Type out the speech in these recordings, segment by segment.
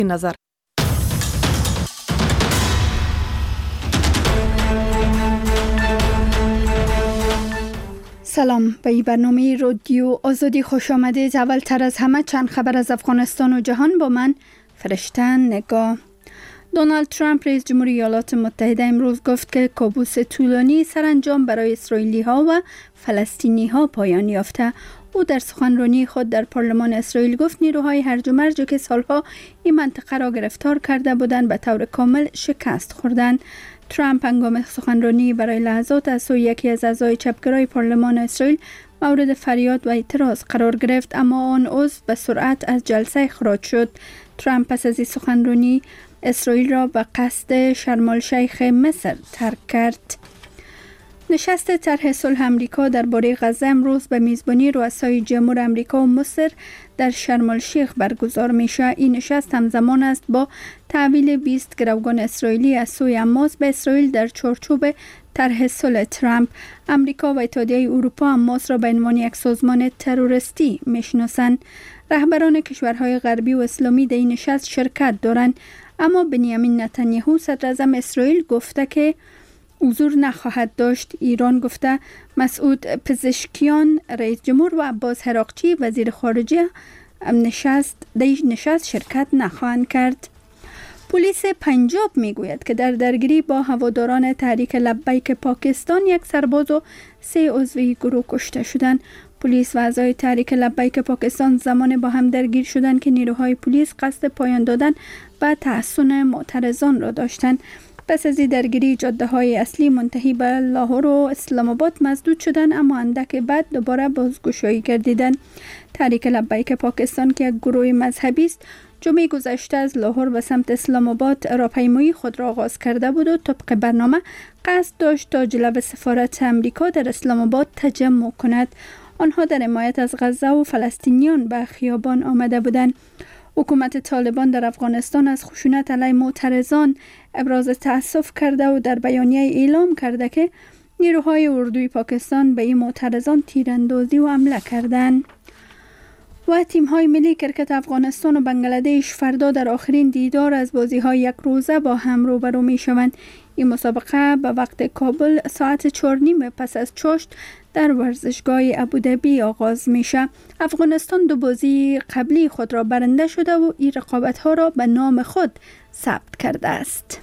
نظر. سلام، به این برنامه رادیو آزادی خوش آمدید. اول تر از همه چند خبر از افغانستان و جهان با من فرشته نگاه. دونالد ترامپ رئیس جمهوری ایالات متحده امروز گفت که کابوس طولانی سرانجام برای اسرائیلی ها و فلسطینی ها پایان یافته. او در سخنرانی خود در پارلمان اسرائیل گفت نیروهای هرج و مرج که سالها این منطقه را گرفتار کرده بودند به طور کامل شکست خوردند. ترامپ هنگام سخنرانی برای لحظات از سوی یکی از اعضای چپگرای پارلمان اسرائیل مورد فریاد و اعتراض قرار گرفت، اما آن عضو به سرعت از جلسه اخراج شد. ترامپ پس از این سخنرانی اسرائیل را به قصد شرم الشیخ مصر ترک کرد. نشست طرح صلح امریکا درباره غزه امروز به میزبانی رؤسای جمهور امریکا و مصر در شرم الشیخ برگزار میشه. این نشست همزمان است با تحویل 20 گروگان اسرائیلی از سوی حماس به اسرائیل در چارچوب طرح صلح ترامپ. امریکا و اتحادیه اروپا حماس را به عنوان یک سازمان تروریستی میشناسند. رهبران کشورهای غربی و اسلامی در این نشست شرکت دارند، اما بنیامین نتانیاهو صدر اعظم اسرائیل گفته که حضور نخواهد داشت. ایران گفته مسعود پزشکیان رئیس جمهور و عباس حراقچی وزیر خارجه نشست شرکت نخواهند کرد. پلیس پنجاب میگوید که در درگیری با هواداران تحریک لبیک پاکستان یک سرباز و 3 عضو گروه کشته شدند. پلیس و اعضای تحریک لبیک پاکستان زمان با هم درگیر شدند که نیروهای پلیس قصد پایان دادن و تحصن معترضان را داشتند. پس از این درگیری جاده‌های اصلی منتهی به لاهور و اسلام آباد مسدود شدند، اما اندک بعد دوباره بازگشایی گردیدند. تحریک لبیک پاکستان که یک گروه مذهبی است، جمعه گذشته از لاهور به سمت اسلام آباد راهپیمایی خود را آغاز کرده بود و طبق برنامه قصد داشت تا جلو سفارت امریکا در اسلام آباد تجمع کند. آنها در حمایت از غزه و فلسطینیان به خیابان آمده بودند. حکومت طالبان در افغانستان از خشونت علیه معترضان ابراز تأسف کرده و در بیانیه اعلام کرده که نیروهای اردوی پاکستان به این معترضان تیراندازی و حمله کردند. و تیم‌های ملی کرکت افغانستان و بنگلادش فردا در آخرین دیدار از بازی‌های یک روزه با هم روبرو می‌شوند. این مسابقه به وقت کابل ساعت 4:30 پس از چاشت در ورزشگاه ابوظبی آغاز میشه. افغانستان 2 بازی قبلی خود را برنده شده و این رقابت‌ها را به نام خود ثبت کرده است.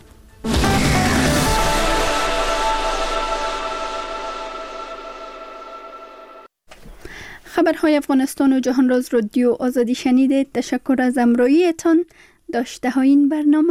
خبرهای افغانستان و جهان را از رادیو آزادی شنیدید. تشکر از همراهیتان. داشته های این برنامه.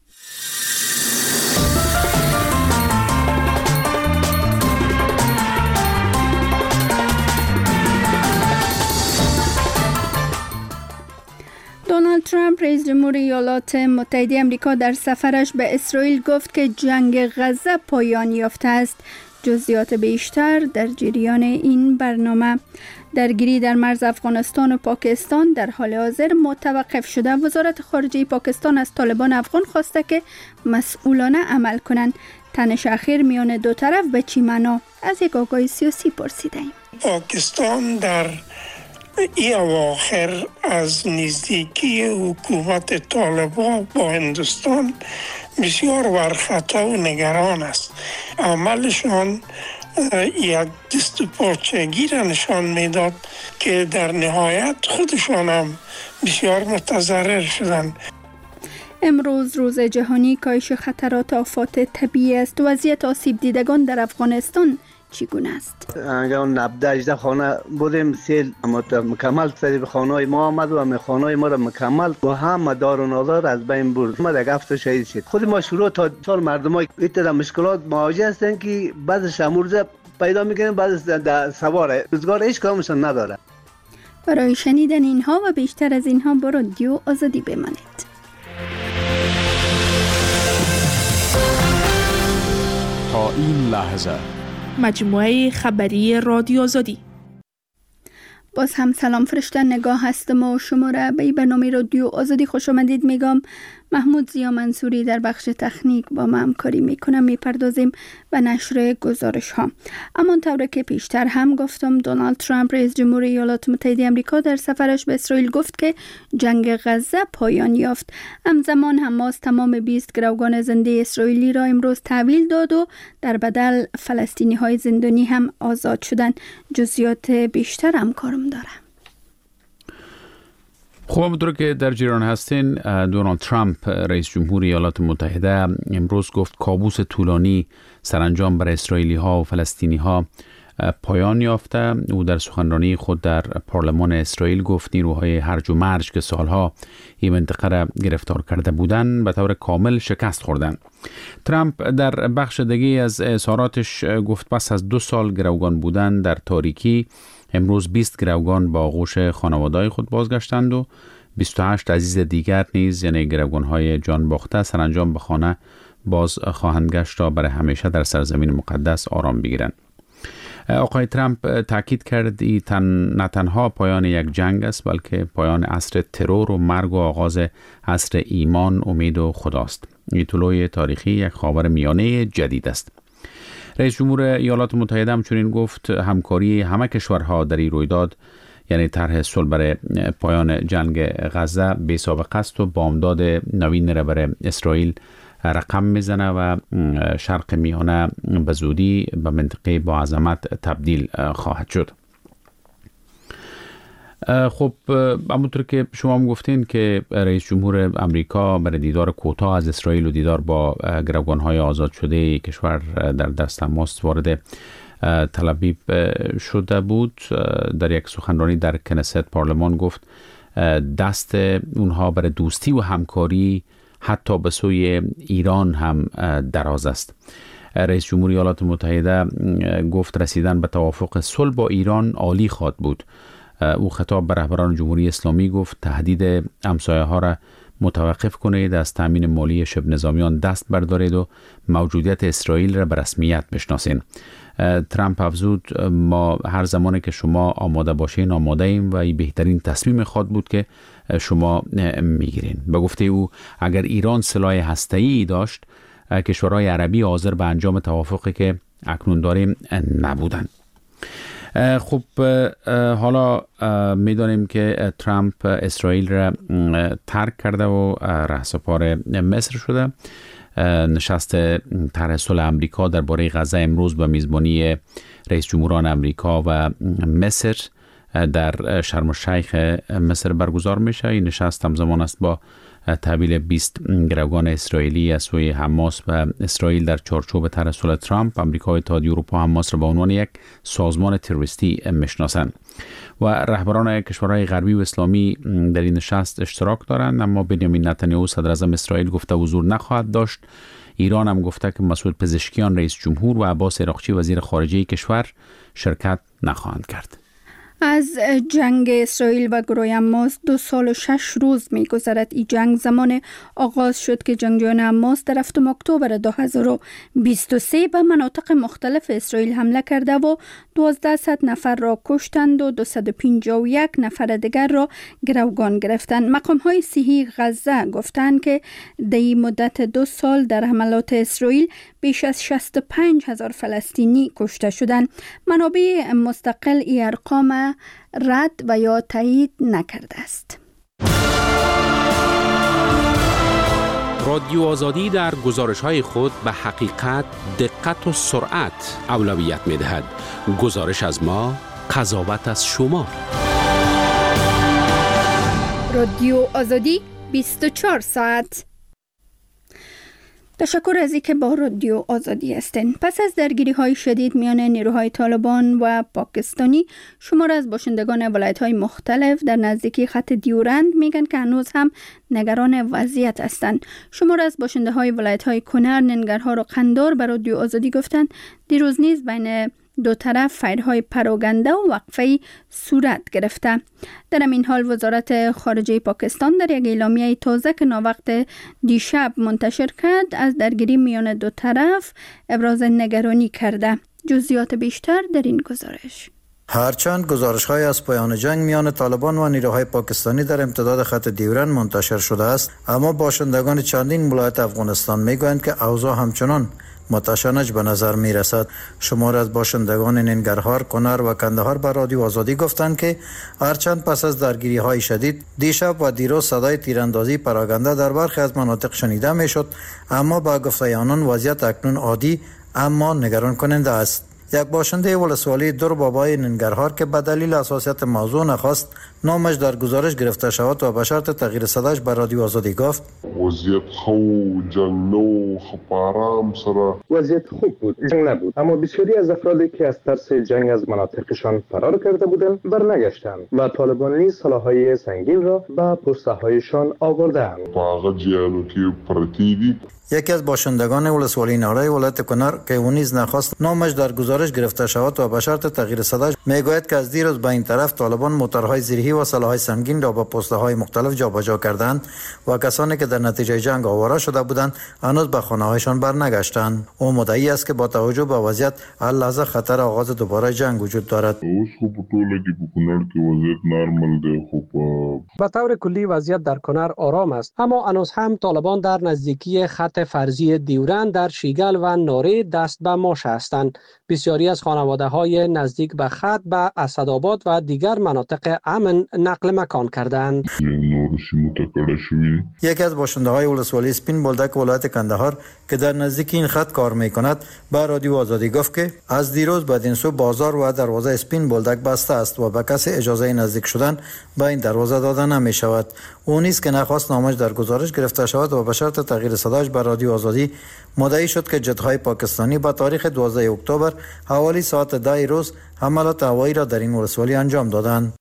دونالد ترامپ رئیس جمهور ایالات متحده آمریکا در سفرش به اسرائیل گفت که جنگ غزه پایان یافته است. جزئیات بیشتر در جریان این برنامه. درگیری در مرز افغانستان و پاکستان در حال حاضر متوقف شده. وزارت خارجه پاکستان از طالبان افغان خواسته که مسئولانه عمل کنند. تنش اخیر میان دو طرف به چی معنا؟ از یک آگاهی سیاسی پرسیده ایم. پاکستان در این اواخر از نزدیکی حکومت طالبان با هندوستان بسیار ورخطا و نگران است. عملشان یک دست و پاچگی را نشان میداد که در نهایت خودشان هم بسیار متضرر شدند. امروز روز جهانی کاهش خطرات آفات طبیعی است. وضعیت آسیب دیدگان در افغانستان چگونه است؟ اونجا 17 خانه بودیم، سیل مکمل تریب خانه‌های ما آمد و خانه‌های ما را مکمل با هم دار و نادار از بین برد. ما در هفته شهید شد. خود ما شروع تا سال مردمای ایت مشکلات مواجه هستند که بعضش امروزه پیدا میکنیم، بعضش در سواره روزگار هیچ کامشان نداره. برای شنیدن اینها و بیشتر از اینها با رادیو آزادی بمانید. تا این لحظه مجموعه خبری رادیو آزادی. باز هم سلام، فرشته نگاه هستم و شما را به این برنامه رادیو آزادی خوش آمدید میگم. محمود زیا منصوری در بخش تکنیک با ما همکاری میکنه. میپردازیم به نشر گزارش ها. اما طوری که پیشتر هم گفتم، دونالد ترامپ رئیس جمهور ایالات متحده آمریکا در سفرش به اسرائیل گفت که جنگ غزه پایان یافت. همزمان حماس تمام 20 گروگان زنده اسرائیلی را امروز تحویل داد و در بدل فلسطینی های زندانی هم آزاد شدند. جزئیات بیشتر همکارم داره. خب همونطور که در جریان هستین، دونالد ترامپ رئیس جمهور ایالات متحده امروز گفت کابوس طولانی سرانجام برای اسرائیلی ها و فلسطینی ها پایان یافته. او در سخنرانی خود در پارلمان اسرائیل گفت نیروهای هرج و مرج که سالها این منطقه را گرفتار کرده بودند به طور کامل شکست خوردند. ترامپ در بخش دیگه از اظهاراتش گفت پس از 2 سال گروگان بودن در تاریکی، امروز 20 گروگان با آغوش خانواده‌های خود بازگشتند و 28 عزیز دیگر نیز، یعنی گروگان‌های جان باخته، سرانجام به خانه باز خواهند گشت تا برای همیشه در سرزمین مقدس آرام بگیرند. آقای ترامپ تاکید کرد نه تنها پایان یک جنگ است، بلکه پایان عصر ترور و مرگ و آغاز عصر ایمان، امید و خداست. این طلوع تاریخی یک خاور میانه جدید است. رئیس جمهور ایالات متحده همچنین گفت همکاری همه کشورها در این رویداد، یعنی طرح صلح برای پایان جنگ غزه، بی سابقه است و بامداد نوین را برای اسرائیل رقم میزنه و شرق میانه به زودی به منطقه با عظمت تبدیل خواهد شد. خب همونطور که شما هم گفتین که رئیس جمهور امریکا برای دیدار کوتاه از اسرائیل و دیدار با گروگان‌های آزاد شده کشور در دست حماس وارد تل آویو شده بود. در یک سخنرانی در کنست پارلمان گفت دست اونها برای دوستی و همکاری حتی به سوی ایران هم دراز است. رئیس جمهور ایالات متحده گفت رسیدن به توافق صلح با ایران عالی خواهد بود. او خطاب به رهبران جمهوری اسلامی گفت تهدید همسایه ها را متوقف کنید، از تامین مالی شبه نظامیان دست بردارید و موجودیت اسرائیل را به رسمیت بشناسین. ترامپ افزود ما هر زمانی که شما آماده باشین آماده ایم و این بهترین تصمیم خواهد بود که شما میگیرین. به گفته او اگر ایران سلاح هسته‌ای داشت کشورهای عربی حاضر به انجام توافقی که اکنون داریم نبودند. خب حالا میدانیم که ترامپ اسرائیل را ترک کرده و رهسپار مصر شده. نشست طرح صلح امریکا درباره غزه امروز به میزبانی رئیس جمهوران امریکا و مصر در شرم الشیخ مصر برگزار میشه. این نشست همزمان است با تحویل 20 گروگان اسرائیلی از سوی حماس و اسرائیل در چارچوب طرح صلح ترامپ. آمریکا و اتحادیه اروپا حماس را به عنوان یک سازمان تروریستی میشناسند و رهبران کشورهای غربی و اسلامی در این نشست اشتراک دارند. اما بنیامین نتانیاهو صدر اعظم اسرائیل گفته حضور نخواهد داشت. ایران هم گفته که مسعود پزشکیان رئیس جمهور و عباس عراقچی وزیر خارجه کشور شرکت نخواهند کرد. از جنگ اسرائیل و گروه حماس 2 سال و 6 روز می‌گذرد. این جنگ زمان آغاز شد که جنگجویان حماس در 7 اکتبر 2023 به مناطق مختلف اسرائیل حمله کرده و 1200 نفر را کشتند و 251 نفر دیگر را گروگان گرفتند. مقام‌های صحی غزه گفتند که در این مدت 2 سال در حملات اسرائیل بیش از 65,000 فلسطینی کشته شدند. منابع مستقل این ارقام رد و یا تایید نکرده است. رادیو آزادی در گزارش‌های خود به حقیقت، دقت و سرعت اولویت می‌دهد. گزارش از ما، قضاوت از شما. رادیو آزادی 24 ساعت. تشکر از اینکه با رادیو آزادی هستین. پس از درگیری‌های شدید میان نیروهای طالبان و پاکستانی، شمار از باشندگان ولایت‌های مختلف در نزدیکی خط دیورند میگن که هنوز هم نگران وضعیت هستند. شمار از باشنده‌های ولایت‌های کنر، ننگرهار و قندار به رادیو آزادی گفتند دیروز نیز بین دو طرف فایرهای پراگنده و وقفه‌ای صورت گرفته. در این حال وزارت خارجه پاکستان در یک اعلامیه تازه که ناوقت دیشب منتشر کرد از درگیری میان دو طرف ابراز نگرانی کرده. جزئیات بیشتر در این گزارش. هرچند گزارش‌های از پایان جنگ میان طالبان و نیروهای پاکستانی در امتداد خط ډیورند منتشر شده است، اما باشندگان چندین ولایت افغانستان میگویند که اوضاع همچنان متشنج به نظر می رسد. شمار از باشندگان ننگرهار، کنر و کندهار به رادیو آزادی گفتند که هرچند پس از درگیری های شدید دیشب و دیروز صدای تیراندازی پراگنده در برخی از مناطق شنیده می شد، اما با گفته آنان وضعیت اکنون عادی اما نگران کننده است. یک باشنده ولسوالی دور بابای ننگرهار که به دلیل حساسیت موضوع نخواست نامش در گزارش گرفته شود و به شرط تغییر صداش به رادیو آزادی گفت وضعیت خوب جنگ نو خپارام سره وضعیت خوب بود، جنگ نبود، اما بسیاری از افرادی که از ترس جنگ از مناطقشان فرار کرده بودند برنگشتند و طالبان نیز سلاح‌های سنگین را به پسته‌هایشان آوردند. باغ جیانو که پرتیدی. یکی از باشندگان ولسوالی نارای ولایت کنر که او نیز نخواست نامش در گزارش گرفته شود و به شرط تغییر صداش میگوید که از دیروز به این طرف طالبان موتورهای زیرهی و سلاح‌های سنگین را به پسته‌های مختلف جابجا کردند و کسانی که در نتیجه جنگ آواره شده بودند هنوز به خانه‌هایشان برنگشتند. او مدعی است که با توجه به وضعیت هر لحظه خطر آغاز دوباره جنگ وجود دارد. اوس خو په ټوله کې په کنړ کې وضعیت نارمل دی، خو به طور کلی وضعیت در کنر آرام است، اما هنوز هم طالبان در نزدیکی خط فرضی دیورند در شیگل و ناره دست به ماش هستند. بسیاری از خانواده‌های نزدیک به خط به اسدآباد و دیگر مناطق امن نقل مکان کردند. یکی از باشنده‌های ولسوالی سپین بولدک ولایت کندهار که در نزدیک این خط کار می‌کند به رادیو آزادی گفت که از دیروز بدین سو بازار و دروازه سپین بولدک بسته است و به کسی اجازه نزدیک شدن به این دروازه داده نمی‌شود. او نیز که نخواست نامش در گزارش گرفته شود و به شرط تغییر صداش به رادیو آزادی مدعی شد که جت‌های پاکستانی با تاریخ 12 اکتبر حوالی ساعت 10 روز حملات هوایی را در این ولسوالی انجام دادند.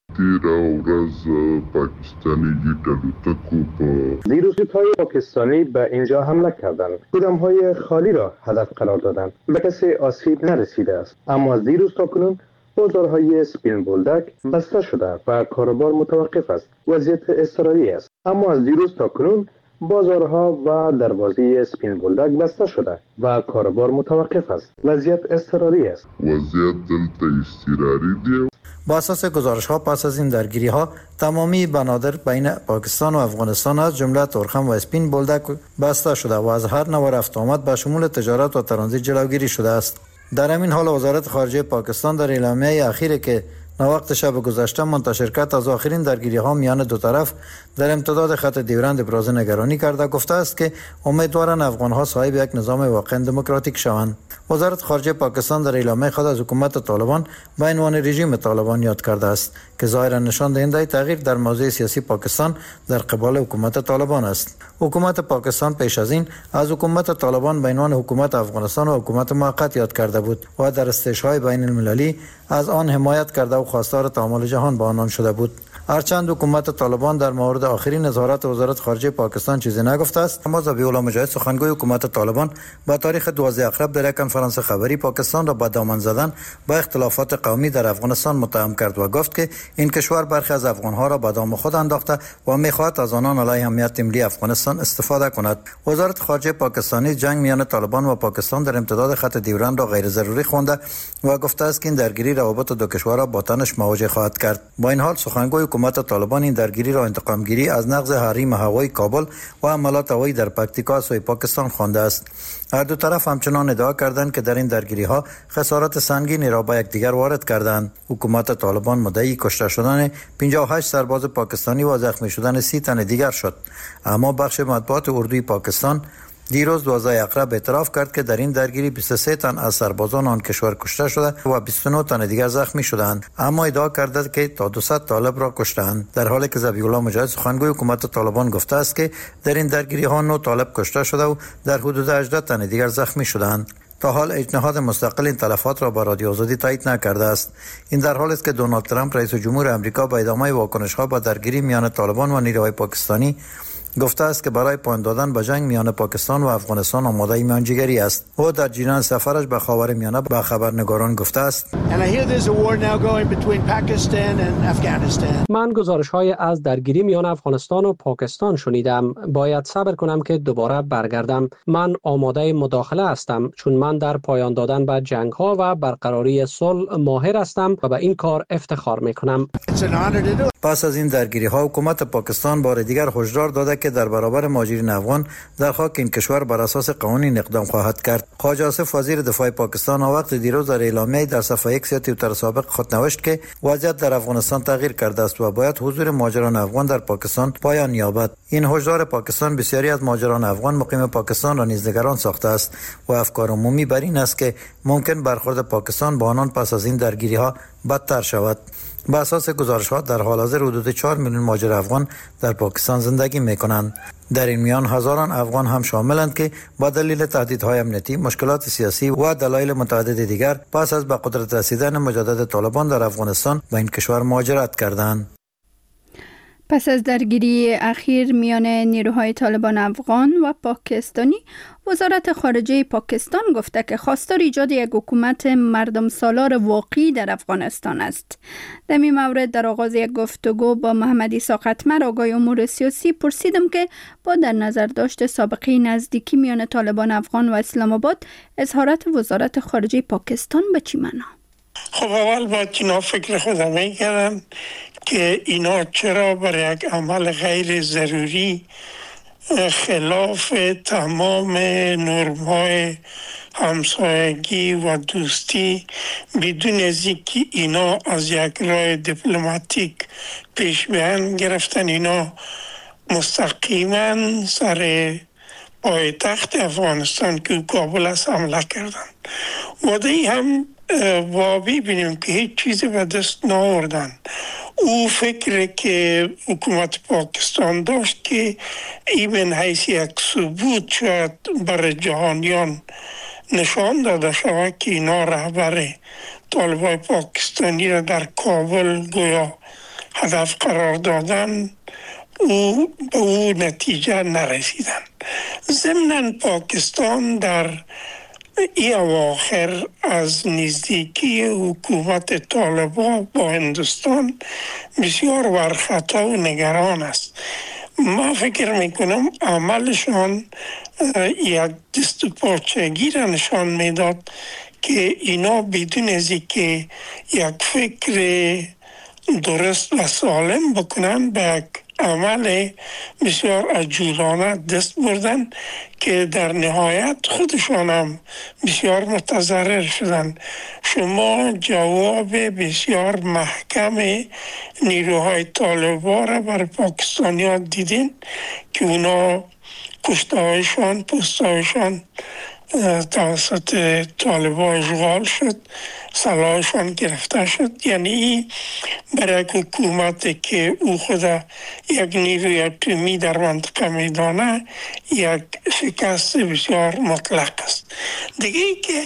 دیروز جت‌های پاکستانی به اینجا حمله کردند. گودام‌های خالی را هدف قرار دادند. به کسی آسیب نرسیده است، اما از دیروز تا کنون بازارهای سپین بولدک بسته شده و کاروبار متوقف است. وضعیت اضطراری است، اما از دیروز تا کنون بازارها و دروازه سپین بولدک بسته شده و کاروبار متوقف است. وضعیت اضطراری است. وضعیت دلته اضطراری دی. با اساس گزارش ها پس از این درگیری ها تمامی بنادر بین پاکستان و افغانستان از جمله تورخم و اسپین بولدک بسته شده و از هر نوع رفت آمد به شمول تجارت و ترانزیت جلوگیری شده است. در همین حال وزارت خارجه پاکستان در اعلامیه اخیری که وقت شب گذشته منتشر کرد از آخرین درگیری ها میان دو طرف در امتداد خط دیورند ابراز نگرانی کرده گفته است که امیدوارند افغان ها صاحب یک نظام واقعا دموکراتیک شوند. وزارت خارجه پاکستان در اعلامیه خود از حکومت طالبان به عنوان رژیم طالبان یاد کرده است که ظاهرا نشان دهنده تغییر در موضوع سیاسی پاکستان در قبال حکومت طالبان است. حکومت پاکستان پیش از این از حکومت طالبان به عنوان حکومت افغانستان و حکومت موقت یاد کرده بود و در استشهای بین المللی از آن حمایت کرده و خواستار تعامل جهان با آنان شده بود. هرچند حکومت طالبان در مورد آخرین اظهارات وزارت خارجه پاکستان چیزی نگفته است، اما ذبیح الله مجاهد سخنگوی حکومت طالبان با تاریخ 12 اکتبر در یک کنفرانس خبری پاکستان را به دامن زدن با اختلافات قومی در افغانستان متهم کرد و گفت که این کشور برخی از افغانها را به دام خود انداخته و می‌خواهد از آنان علیه امنیت ملی افغانستان استفاده کند. وزارت خارجه پاکستانی جنگ میان طالبان و پاکستان در امتداد خط دیورند را غیر ضروری خوانده و گفته است که این درگیری روابط دو کشورها با تنش مواجه خواهد کرد. با این حال سخنگوی حکومت طالبان این درگیری را انتقام گیری از نقض حریم هوایی کابل و حملات هوایی در پکتیکا سوی پاکستان خوانده است. هر دو طرف همچنان ادعا کردند که در این درگیری ها خسارات سنگینی را به یکدیگر وارد کردند. حکومت طالبان مدعی کشته شدن 58 سرباز پاکستانی و زخمی شدن 30 تن دیگر شد، اما بخش مطبوعات اردوی پاکستان دیروز 12 اکتبر اعتراف کرد که در این درگیری 23 تن از سربازان آن کشور کشته شده و 29 تن دیگر زخمی شدند، اما ادعا کرده که تا 200 طالب را کشتند، در حالی که ذبیح الله مجاهد سخنگوی حکومت طالبان گفته است که در این درگیری ها 9 طالب کشته شده و در حدود 18 تن دیگر زخمی شدند. تا حال اجنهاد مستقل این تلفات را با رادیو آزادی تایید نکرده است. این در حالی است که دونالد ترامپ رئیس جمهور آمریکا با ادامه واکنش‌ها با درگیری میان طالبان و نیروهای پاکستانی گفته است که برای پایان دادن به جنگ میان پاکستان و افغانستان آماده میانجیگری است. او در جریان سفرش به خاورمیانه به خبرنگاران گفته است: من گزارش‌های از درگیری میان افغانستان و پاکستان شنیدم. باید صبر کنم که دوباره برگردم. من آماده مداخله هستم چون من در پایان دادن به جنگ‌ها و برقراری صلح ماهر هستم و به این کار افتخار می‌کنم. پس از این درگیری‌ها حکومت پاکستان بار دیگر هشدار داده که در برابر مهاجرین افغان در خاک این کشور بر اساس قانونی اقدام خواهد کرد. خواجه آصف وزیر دفاع پاکستان وقت دیروز در اعلامیه در صفحه ایکس توییتر سابق خود نوشت که وضعیت در افغانستان تغییر کرده است و باید حضور مهاجران افغان در پاکستان پایان یابد. این هشدار پاکستان بسیاری از مهاجران افغان مقیم پاکستان را نیز نگران ساخته است و افکار عمومی بر این است که ممکن برخورد پاکستان با آنان پس از این درگیری‌ها بدتر شود. به اساس گزارش‌ها در حال حاضر حدود 4 میلیون مهاجر افغان در پاکستان زندگی می‌کنند. در این میان هزاران افغان هم شاملند که با دلیل تهدیدهای امنیتی، مشکلات سیاسی و دلایل متعدد دیگر پس از به قدرت رسیدن مجدد طالبان در افغانستان به این کشور مهاجرت کردند. پس از درگیری اخیر میان نیروهای طالبان افغان و پاکستانی، وزارت خارجه پاکستان گفته که خواستار ایجاد یک حکومت مردم سالار واقعی در افغانستان است. در این مورد در آغاز یک گفتگو با محمد عیسی قطمر آگای امور سیاسی پرسیدم که با در نظر داشت سابقه نزدیکی میان طالبان افغان و اسلام آباد، اظهارات وزارت خارجه پاکستان به چی معنا؟ خب اول باید اینا فکر خودم میکردم که اینا چرا برای یک عمل غیر ضروری خلاف تمام نرم‌های همسایگی و دوستی بدون از اینکه اینا از یک راه دیپلماتیک پیش بیان گرفتن، اینا مستقیما سر پایتخت افغانستان که کابل است حمله کردن. و دی هم ببینیم که هیچ چیزی به دست نآوردن. او فکر که حکومت پاکستان داشت که این حیث یک ثبوت شاید بر جهانیان نشان داده شود که اینا رهبر طالبان پاکستانی را در کابل گویا هدف قرار دادن، به او نتیجه نرسیدن. ضمناً پاکستان در این اواخر از نزدیکی حکومت طالبان با هندوستان بسیار برخطا و نگران است. ما فکر میکنم عملشان یک دست و پاچگی را نشان میداد که اینا بدون از اینکه یک فکر درست و سالم بکنن به یک عمل بسیار عجولانه دست بردن که در نهایت خودشان هم بسیار متضرر شدن. شما جواب بسیار محکم نیروهای طالبان را بر پاکستانیان دیدین که اونا کشتهایشان، پستهایشان توسط طالبان اشغال شد، سلاحشان گرفته شد. یعنی برای حکومت که او خدا یک نیروی اتمی در منطقه میدانه یک شکست بسیار مطلق است. دیگه ای که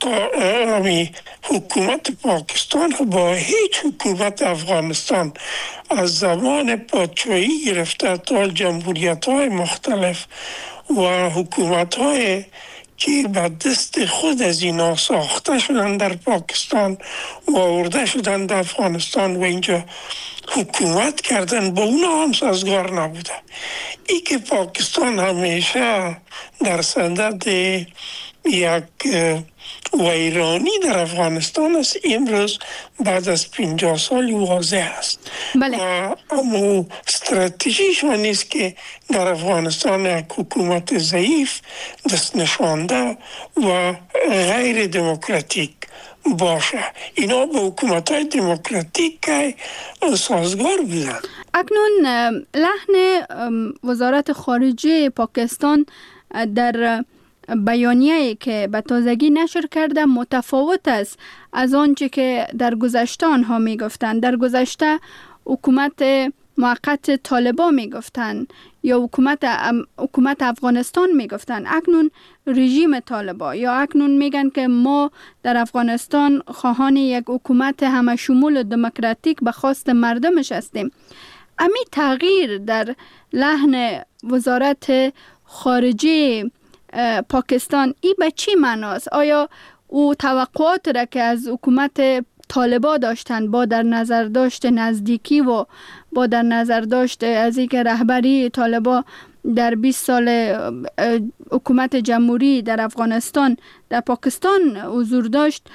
حکومت پاکستان با هیچ حکومت افغانستان از زمان پادشاهی گرفته تا جمهوریت های مختلف و حکومت های که به دست خود از اینا ساخته شدن در پاکستان و آورده شدن در افغانستان و اینجا حکومت کردن، با اونا هم سازگار نبوده. ای که پاکستان همیشه در صدد یک ویرانی در افغانستان است، امروز بعد از 50 سال واضح است. بله. و اما استراتژیشون نیست که در افغانستان یک حکومت ضعیف، دست نشانده و غیر دموکراتیک باشه. اینا به حکومت‌های دموکراتیک سازگار بودن. اکنون لحن وزارت خارجه پاکستان در بیانیه‌ای که به تازگی نشر کرده متفاوت است از آنچه که در گذشته آنها میگفتند. در گذشته حکومت موقت طالبان میگفتند یا حکومت افغانستان میگفتند، اکنون رژیم طالبان، یا اکنون میگن که ما در افغانستان خواهان یک حکومت همه شمول دموکراتیک به خواست مردمش هستیم. امی تغییر در لحن وزارت خارجه پاکستان ای به چی معناست؟ آیا او توقعات را که از حکومت طالبان داشتن با در نظر داشت نزدیکی و با در نظر داشت از اینکه رهبری طالبان در 20 سال حکومت جمهوری در افغانستان در پاکستان حضور داشت،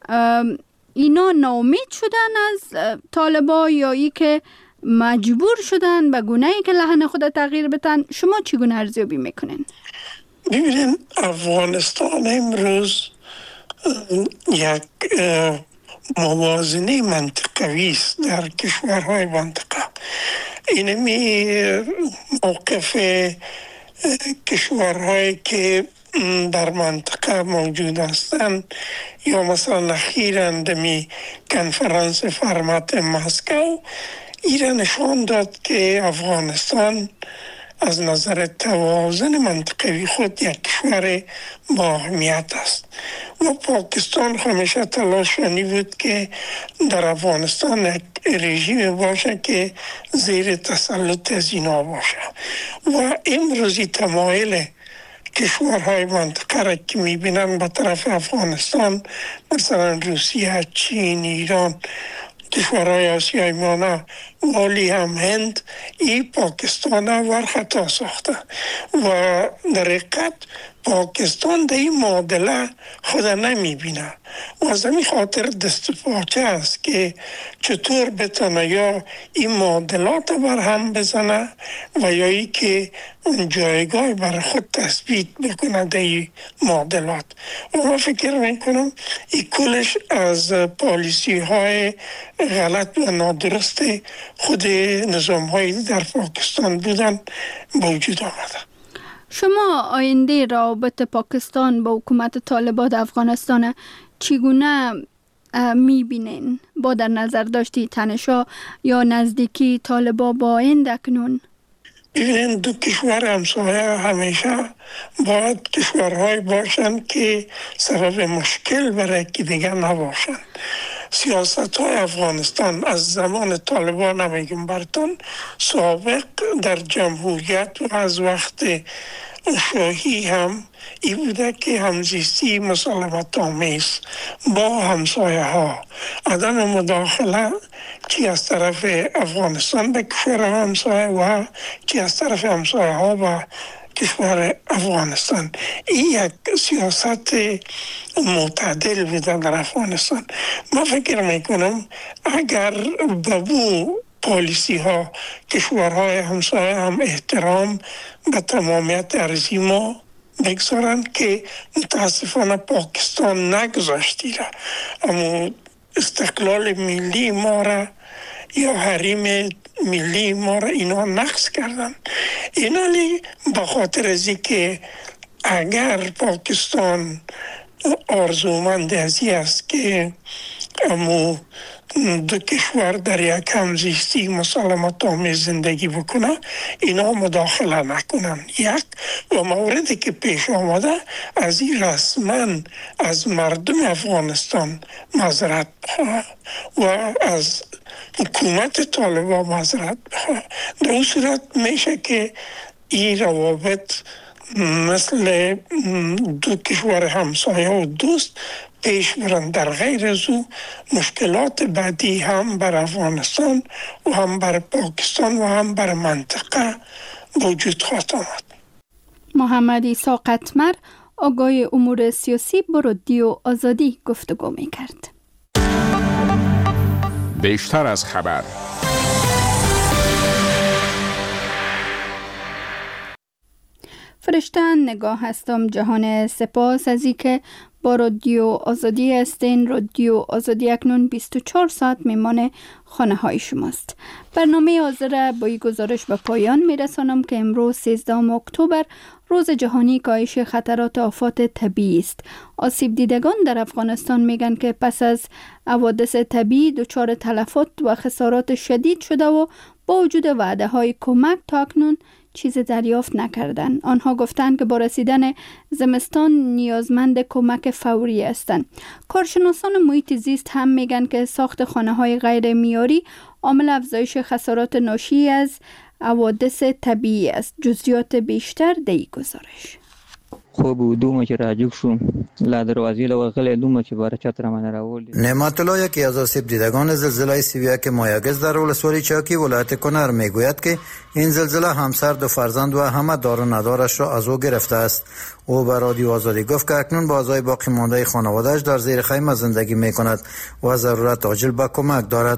اینا ناامید شدن از طالبان یا ای که مجبور شدن به گونه‌ای که لحن خود تغییر بدن؟ شما چگونه ارزیابی میکنین؟ ببینید افغانستان امروز یک موازنه منطقوی است در کشورهای منطقه. اینمی موقف کشورهایی که در منطقه موجود هستند یا مثلا اخیراً دمی کنفرانس فرمت مسکو ایره نشان داد که افغانستان از نظر توازن منطقوی خود یک کشور با اهمیت است و پاکستان همیشه تلاش بود که در افغانستان یک رژیم باشه که زیر تسلط از اینا باشه و امروزی تمایل کشورهای منطقه را که میبینن به طرف افغانستان، مثلا روسیه، چین، ایران، کشورهای آسیای میانه ولی هم هند، این پاکستان ورخطا ساخته و در حقیقت پاکستان در این معادله خود نمیبینه و از همین خاطر دست پاچه است که چطور بتونه یا این معادلات بر هم بزنه و یا ای که جایگاه بر خود تثبیت بکنه در این معادلات. و من فکر میکنم این کلش از پالیسی های غلط و نادرست خود نظام های در پاکستان بودن به وجود آمده. شما آینده روابط پاکستان با حکومت طالبان در افغانستان چگونه میبینین با در نظر داشتی تنش‌ها یا نزدیکی طالبان با این اکنون؟ ببینید دو کشور همسایه همیشه باید کشورهای باشن که سبب مشکل برای که دیگر نباشن. سیاست های افغانستان از زمان طالبان نمیگم برتون سابق در جمهوریت و از وقت شاهی هم ای بوده که همزیستی مسالمت آمیز با همسایه ها، عدم مداخله چی از طرف افغانستان به کشور همسایه و چی از طرف همسایه ها به کشور افغانستان. این یک سیاست معتدل بوده در افغانستان. من فکر میکنم اگر به بو پالیسی ها کشورهای همسایه هم احترام به تمامیت ارضی ما بگذارن که متاسفانه پاکستان نگذاشتی را، اما استقلال ملی ما را یا حریم ملی ما را اینا نقض کردن. اینالی به خاطر از که اگر پاکستان آرزومند ازی است که امو دو کشور در یک همزیستی مسالمت آمیز زندگی بکنه، اینا مداخله نکنن. یک و موردی که پیش آمده از این رسما از مردم افغانستان معذرت و از حکومت طالبان معذرت در اون صورت میشه که این روابط مثل دو کشور همسایه و دوست پیش برند. در غیر از او مشکلات بعدی هم بر افغانستان و هم بر پاکستان و هم بر منطقه وجود خواهد آمد. محمد عیسی قطمر آگاه امور سیاسی با رادیو آزادی گفتگو می کرد. بیشتر از خبر فرشته نگاه هستم جهان سپاس از اینکه با رادیو آزادی هستین. رادیو آزادی اکنون 24 ساعت میمان خانه های شماست. برنامه حاضر با این گزارش به پایان میرسانم که امروز 13 اکتبر روز جهانی کاهش خطرات آفات طبیعی است. آسیب دیدگان در افغانستان میگن که پس از حوادث طبیعی دچار تلفات و خسارات شدید شده و با وجود وعده های کمک تا اکنون چیز دریافت نکردند. آنها گفتند که با رسیدن زمستان نیازمند کمک فوری هستند. کارشناسان محیط زیست هم میگن که ساخت خانه‌های غیر معیاری عامل افزایش خسارات ناشی از حوادث طبیعی است. جزئیات بیشتر در این گزارش. خوب دومه که راجع شوم لا دروازه له غل دومه چې بار چتر من راول. نعمت الله یکی از آسیب دیدگان زلزله سیویک مایاگز در ولسوالی چاکی ولایت کنر میگوید که این زلزله همسر دو فرزند و همه دار و ندارش را از او گرفته است. او به رادیو آزادی گفت که اکنون با اعضای باقی مانده خانواده‌اش در زیر خیمه زندگی میکند و ضرورت عاجل به کمک دارد.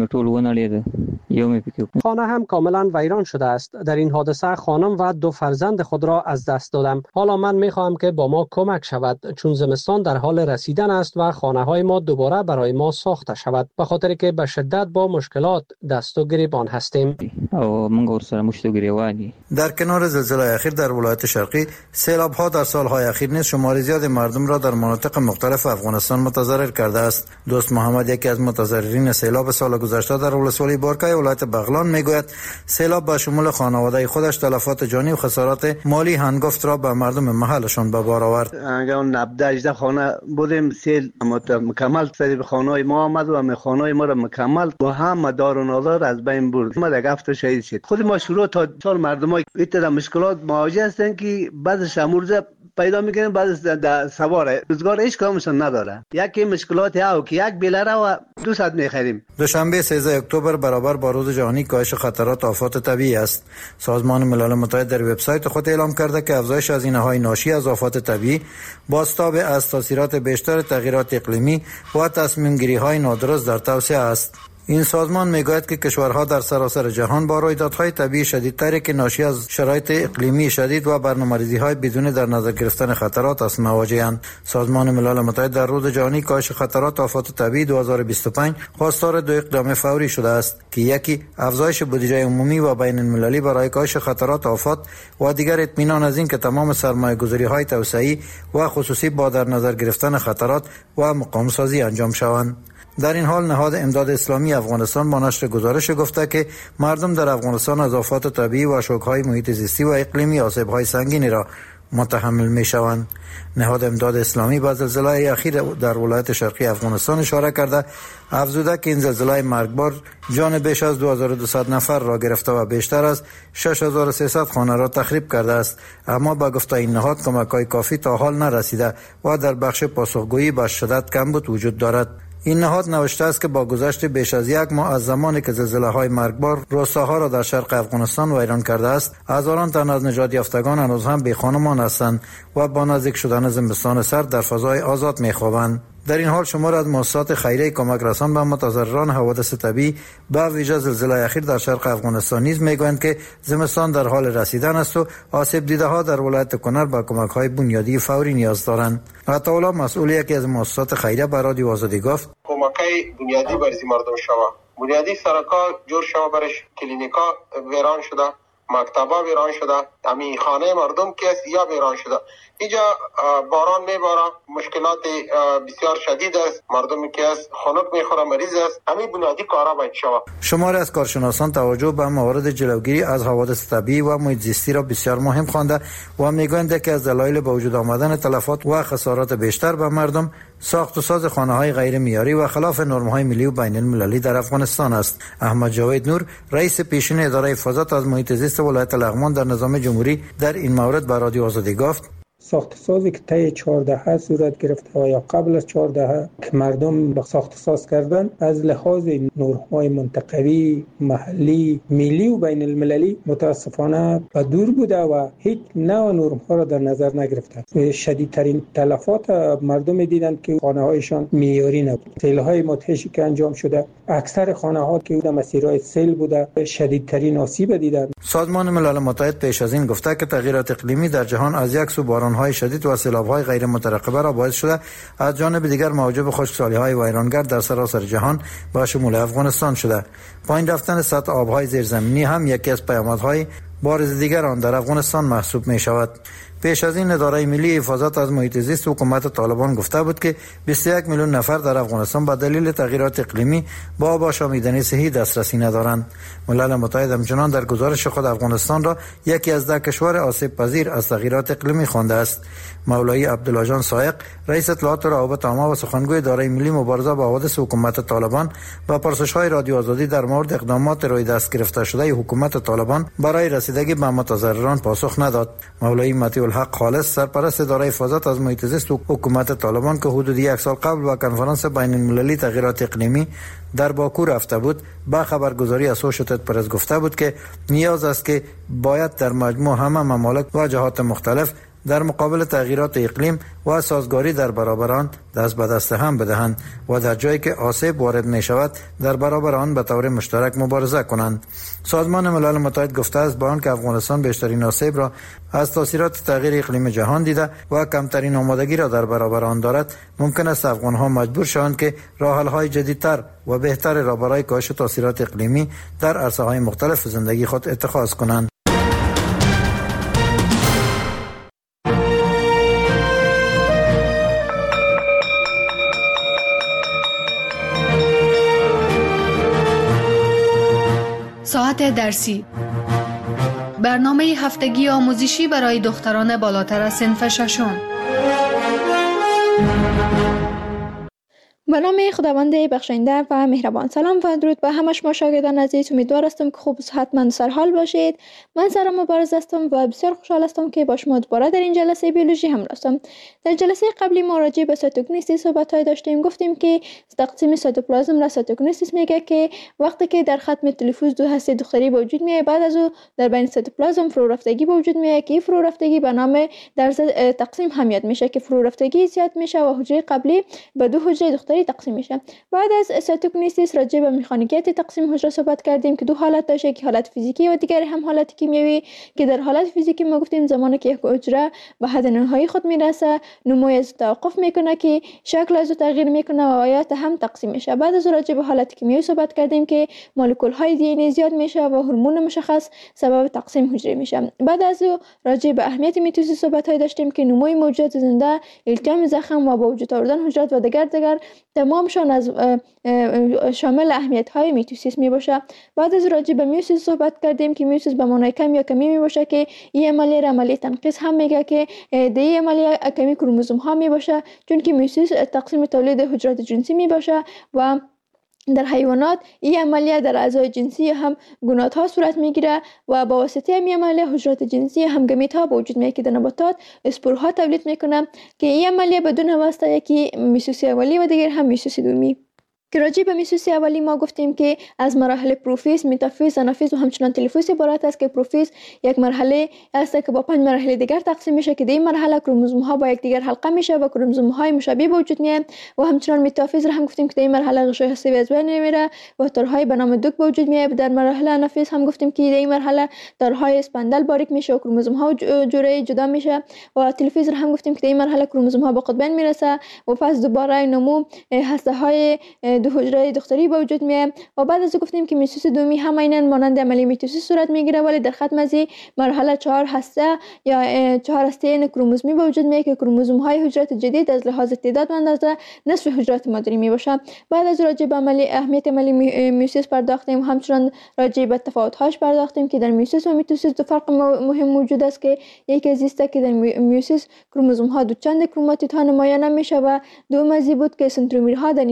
خانه هم کاملا ویران شده است. در این حادثه خانم و دو فرزند خود را از دست دادم. حالا من میخواهم که با ما کمک شود، چون زمستان در حال رسیدن است و خانه های ما دوباره برای ما ساخته شود، به خاطر که به شدت با مشکلات دست و گریبان هستیم. در کنار زلزله اخیر در ولایت شرقی، سیلاب ها در سالهای اخیر نیز شمار زیاد مردم را در مناطق مختلف افغانستان متضرر کرده است. دوست محمد یکی از متضررین سیلاب سال گذشته در ولسوالی بارکای ولایت بغلان میگوید سیلاب به شمول خانواده خودش تلفات جانی و خسارات مالی هنگفت را به مردم محلشان به بار آورد. اگر 18 خانه بودیم، سیل مکمل سری به خانه‌های ما آمد و خانه‌های ما را مکمل با هم دار و نادار از بین برد. ما یک هفته شهید شد. خود ما شروع تا سال مردمای ایتر مشکلات مواجه هستن که بعضش امروز پیدا میکنیم، بعض در سواره روزگار هیچ کامشون نداره. یکی مشکلات او که یک بیلره و 200 میخریم. دوشنبه 13 اکتبر برابر با روز جهانی کاهش خطرات آفات طبیعی است. سازمان ملل متحد در وبسایت خود اعلام کرده که افزایش هزینه‌های ناشی از آفات طبیعی بازتاب از تاثیرات بیشتر تغییرات اقلیمی و تصمیم گیری های نادرست در توسعه است. این سازمان میگوید که کشورها در سراسر جهان با رویدادهای طبیعی شدیدتری که ناشی از شرایط اقلیمی شدید و برنامه‌ریزی‌های بدون در نظر گرفتن خطرات است مواجه‌اند. سازمان ملل متحد در روز جهانی کاهش خطرات آفات طبیعی 2025 خواستار دو اقدام فوری شده است که یکی افزایش بودجه عمومی و بین المللی برای کاهش خطرات آفات و دیگر اطمینان از این که تمام سرمایه‌گذاری‌های توسعه‌ای و خصوصی با در نظر گرفتن خطرات و مقام‌سازی انجام شوند. در این حال نهاد امداد اسلامی افغانستان با نشر گزارش گفته که مردم در افغانستان از آفات طبیعی و شوک‌های محیط زیستی و اقلیمی آسیب‌های سنگینی را متحمل می‌شوند. نهاد امداد اسلامی با زلزله اخیر در ولایت شرقی افغانستان اشاره کرده افزوده که این زلزله مرگبار جان بیش از 2200 نفر را گرفته و بیشتر از 6300 خانه را تخریب کرده است، اما با گفته این نهاد کمک‌های کافی تا حال نرسیده و در بخش پاسخگویی به شدت کمبود وجود دارد. این نهاد نوشته است که با گذشت بیش از یک ماه از زمانی که زلزله‌های مرگبار روستاها را در شرق افغانستان ویران کرده است، هزاران تن از نجات یافتگان هنوز هم بی‌خانمان هستند و با نزدیک شدن زمستان سرد در فضای آزاد می‌خوابند. در این حال شمار از مؤسسات خیریه کمک رسان به متضرران حوادث طبیعی به ویژه زلزله اخیر در شرق افغانستان نیز میگویند که زمستان در حال رسیدن است و آسیب دیده ها در ولایت کنر به کمک های بنیادی فوری نیاز دارند. عطاالله مسئول یکی از مؤسسات خیریه به رادیو آزادی گفت کمکای بنیادی برای مردم شوه، بنیادی سرکا جور شوه، برش کلینیکا ویران شده، مکتبا ویران شده، همین خانه مردم که است یا ویران شده. اینجا باران میباره، مشکلات بسیار شدید است، مردمی که است خنک میخوره، مریض است. همین بنیادی کارا باید شود. شماری از کارشناسان توجه به موارد جلوگیری از حوادث طبیعی و محیط زیستی را بسیار مهم خوانده و میگویند که از دلایل به وجود آمدن تلفات و خسارات بیشتر به مردم ساخت و ساز خانه‌های غیر معیاری و خلاف نرم‌های ملی و بین المللی در افغانستان است. احمد جاوید نور، رئیس پیشین اداره حفاظت از محیط زیست ولایت لغمان در نظام جمهوری در این مورد به رادیو آزادی گفت ساخت سازی که طی 14 صورت گرفته و یا قبل از 14 که مردم با ساخت ساز کردن از لحاظ نورهای منطقوی، محلی، ملی و بین المللی متاسفانه به دور بوده و هیچ نوع نورم‌ها را در نظر نگرفته. شدیدترین تلفات مردم دیدند که خانه‌هایشان معیاری نبود. سیل‌های مدهشی که انجام شده، اکثر خانه‌ها که در مسیرهای سیل بوده شدیدترین آسیب دیدند. سازمان ملل متحد پیش از این گفته که تغییرات اقلیمی در جهان از یک سو باران‌های شدید و سیلاب‌های غیر مترقبه را باعث شده، از جانب دیگر موجب خشکسالی‌های ویرانگر در سراسر جهان با شمول افغانستان شده. پایین رفتن سطح آب‌های زیرزمینی هم یکی از پیامدهای بارز دیگر آن در افغانستان محسوب می‌شود. پیش از این اداره ملی حفاظت از محیط زیست حکومت طالبان گفته بود که 21 میلیون نفر در افغانستان به دلیل تغییرات اقلیمی با آب آشامیدنی صحی دسترسی ندارند. ملل متحد همچنان در گزارش خود افغانستان را یکی از 10 کشور آسیب پذیر از تغییرات اقلیمی خوانده است. مولایی عبدالله سایق، رئیس اطلاعات و روابط عامه و سخنگوی اداره ملی مبارزه با حوادث حکومت طالبان، با پرسش‌های رادیو آزادی در مورد اقدامات روی دست گرفته شده حکومت طالبان برای رسیدگی به متضرران پاسخ نداد. مولایی مطیع الحق خالص، سرپرست اداره حفاظت از محیط زیست حکومت طالبان که حدود 1 سال قبل با کنفرانس بین المللی تغییرات اقلیمی در باکو رفته بود، با خبرگزاری اسوشییتد پرس گفته بود که نیاز است که باید در مجموع همه ممالک و جهات مختلف در مقابل تغییرات اقلیم و سازگاری در برابر آن دست به دست هم بدهند و در جایی که آسیب وارد می شود در برابر آن به طور مشترک مبارزه کنند. سازمان ملل متحد گفته است با آنکه افغانستان بیشترین آسیب را از تاثیرات تغییر اقلیم جهان دیده و کمترین آمادگی را در برابر آن دارد، ممکن است افغان‌ها مجبور شوند که راه حل‌های جدیدتر و بهتر را برای کاهش تاثیرات اقلیمی در عرصه‌های مختلف زندگی خود اتخاذ کنند. ساعت درسی، برنامه هفتگی آموزشی برای دختران بالاتر از صنف ششم. به نام خداوند بخشنده و مهربان. سلام و درود به همه شما شاگردان عزیز. امیدوار هستم که خوب و صحتمند و سرحال باشید. من سارا مبارز هستم و بسیار خوشحال هستم که با شما دوباره در این جلسه بیولوژی همراه هستم. در جلسه قبلی ما راجع به سایتوکینیسیس صحبت‌های داشتیم. گفتیم که تقسیم سایتوپلازم را سایتوکینیسیس میگه که وقتی که در ختم تلفوز دو هسته دختری به وجود میاد، بعد از او در بین سایتوپلازم فرو رفتگی به وجود میاد که فرو رفتگی به نام درز تقسیم هم یاد میشه که فرو رفتگی زیاد میشه و حجره قبلی به دو حجره دختری تقسیم میشه. بعد از سایتوکینیسیس راجع به مکانیکیت تقسیم حجره صحبت کردیم که دو حالت داشته، که حالت فیزیکی و دیگری هم حالت کیمیایی، که در حالت فیزیکی ما گفتیم زمانی که یک حجره به حد نهایی خود میرسه نمو از توقف میکنه که شکل از تغییر میکنه و آیات هم تقسیم میشه. بعد از راجع به حالت کیمیایی صحبت کردیم که مولکول های دی ان ای زیاد میشه و هورمون مشخص سبب تقسیم حجره میشه. بعد از راجع به اهمیت میتوسیس صحبت های داشتیم که نموی موجودات زنده، التیام زخم و با وجود آوردن حجرات و دیگر تمامشان از شامل اهمیت های میتوسیس می باشه. بعد از راجع به میوسیس صحبت کردیم که میوسیس به معنای کم یا کمی می باشه که این عملیه را عملیه تنقیص هم میگه که در این عملیه کمی کروموزوم ها می باشه، چون که میوسیس تقسیم تولید حجرات جنسی می باشه و در حیوانات این عملیه در اعضای جنسی هم گونات ها صورت میگیره و با واسطه این عملیه حجرات جنسی هم گمیت ها به وجود میاد که در نباتات اسپورها تولید میکنه که این عملیه بدون واسطه یکی میتوسیس اولی و دیگر هم میتوسیس دومی. که راجع به میتوسیس اولی ما گفتیم که از مراحل پروفیز، متافیز، آنافیز و همچنان تلفیز عبارت است که پروفیز یک مرحله است که با 5 مرحله دیگر تقسیم میشه که در این مرحله کروموزوم ها با یکدیگر حلقه میشه و کروموزوم های مشابه به وجود میاد و همچنان متافیز را هم گفتیم که در این مرحله غشای هسته‌ای از بین میره و تارهای به نام دوک به وجود میاد. در مرحله آنافیز هم گفتیم که در این مرحله تارهای اسپندل باریک میشه و کروموزوم ها جوره جدا میشه و تلفیز را هم گفتیم که در این مرحله کروموزوم ها به قطبین میرسه و پس دوباره نمو هسته های دو حجره دختری به وجود میاد و بعد از گفتیم که میتوسیس دومی هم عیناً مانند عملیه میتوسیس صورت میگیره، ولی در ختم از مرحله 4 هسته یا 4 هسته کروموزومی به وجود میاد که کروموزوم های حجرات جدید از لحاظ تعداد اندازه نصف حجرات مادری می باشه. بعد از راجع به اهمیت عملیه میتوسیس پرداختیم، همچنان راجع به تفاوت هاش پرداختیم که در میتوسیس و میتوسیس دو فرق مهم موجود است که یکی از است که در میتوسیس کروموزوم ها دو چند کروماتید ها نمایان نمیشه و دوم از بود که سنترومرها در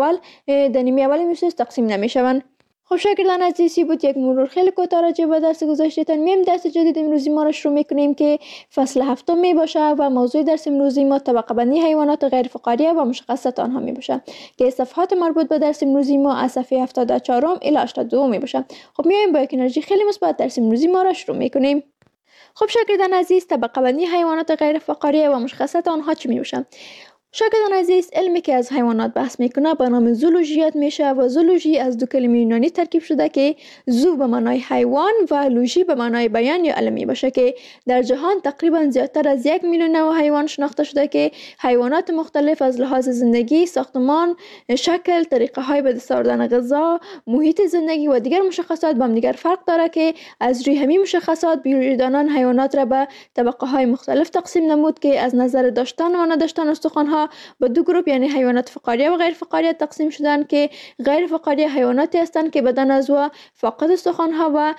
نیمه اول میتوسیس تقسیم نمیشوند. خب شاگردان عزیزی بود یک مرور خیلی کوتاه راجع به درس گذشتهتان. میم درس جدید امروزی ما را شروع میکنیم که فصل 7 می باشه و موضوع درس امروزی ما طبقه بندی حیوانات غیر فقاریه و مشخصات آنها می باشه که صفحات مربوط به درس امروزی ما از صفحه 74 الی 82 می باشه. خب میایم با یک انرژی خیلی مثبت درس امروزی ما را شروع میکنیم. خب شاگردان عزیز، طبقه بندی حیوانات غیر فقاریه و مشخصات آنها چی می باشه؟ شاگردان عزیز، علمی که از حیوانات بحث میکنه به نام زولوژیات میشه و زولوژی از دو کلمه یونانی ترکیب شده که زو به معنای حیوان و لوژی به معنای بیان یا علم میباشه که در جهان تقریبا زیادتر از 1 میلیون نوع حیوان شناخته شده که حیوانات مختلف از لحاظ زندگی، ساختمان، شکل، طریقه های به دست آوردن غذا، محیط زندگی و دیگر مشخصات با هم دیگر فرق داره که از روی همین مشخصات بیولوژیدانان حیوانات را به طبقه های مختلف تقسیم نمود که از نظر داشتن و نداشتن استخوان ها به دو گروه یعنی حیوانات فقاریه و غیر فقاریه تقسیم شدن که غیر فقاریه حیواناتی هستند که بدن از و فاقد استخوان ها و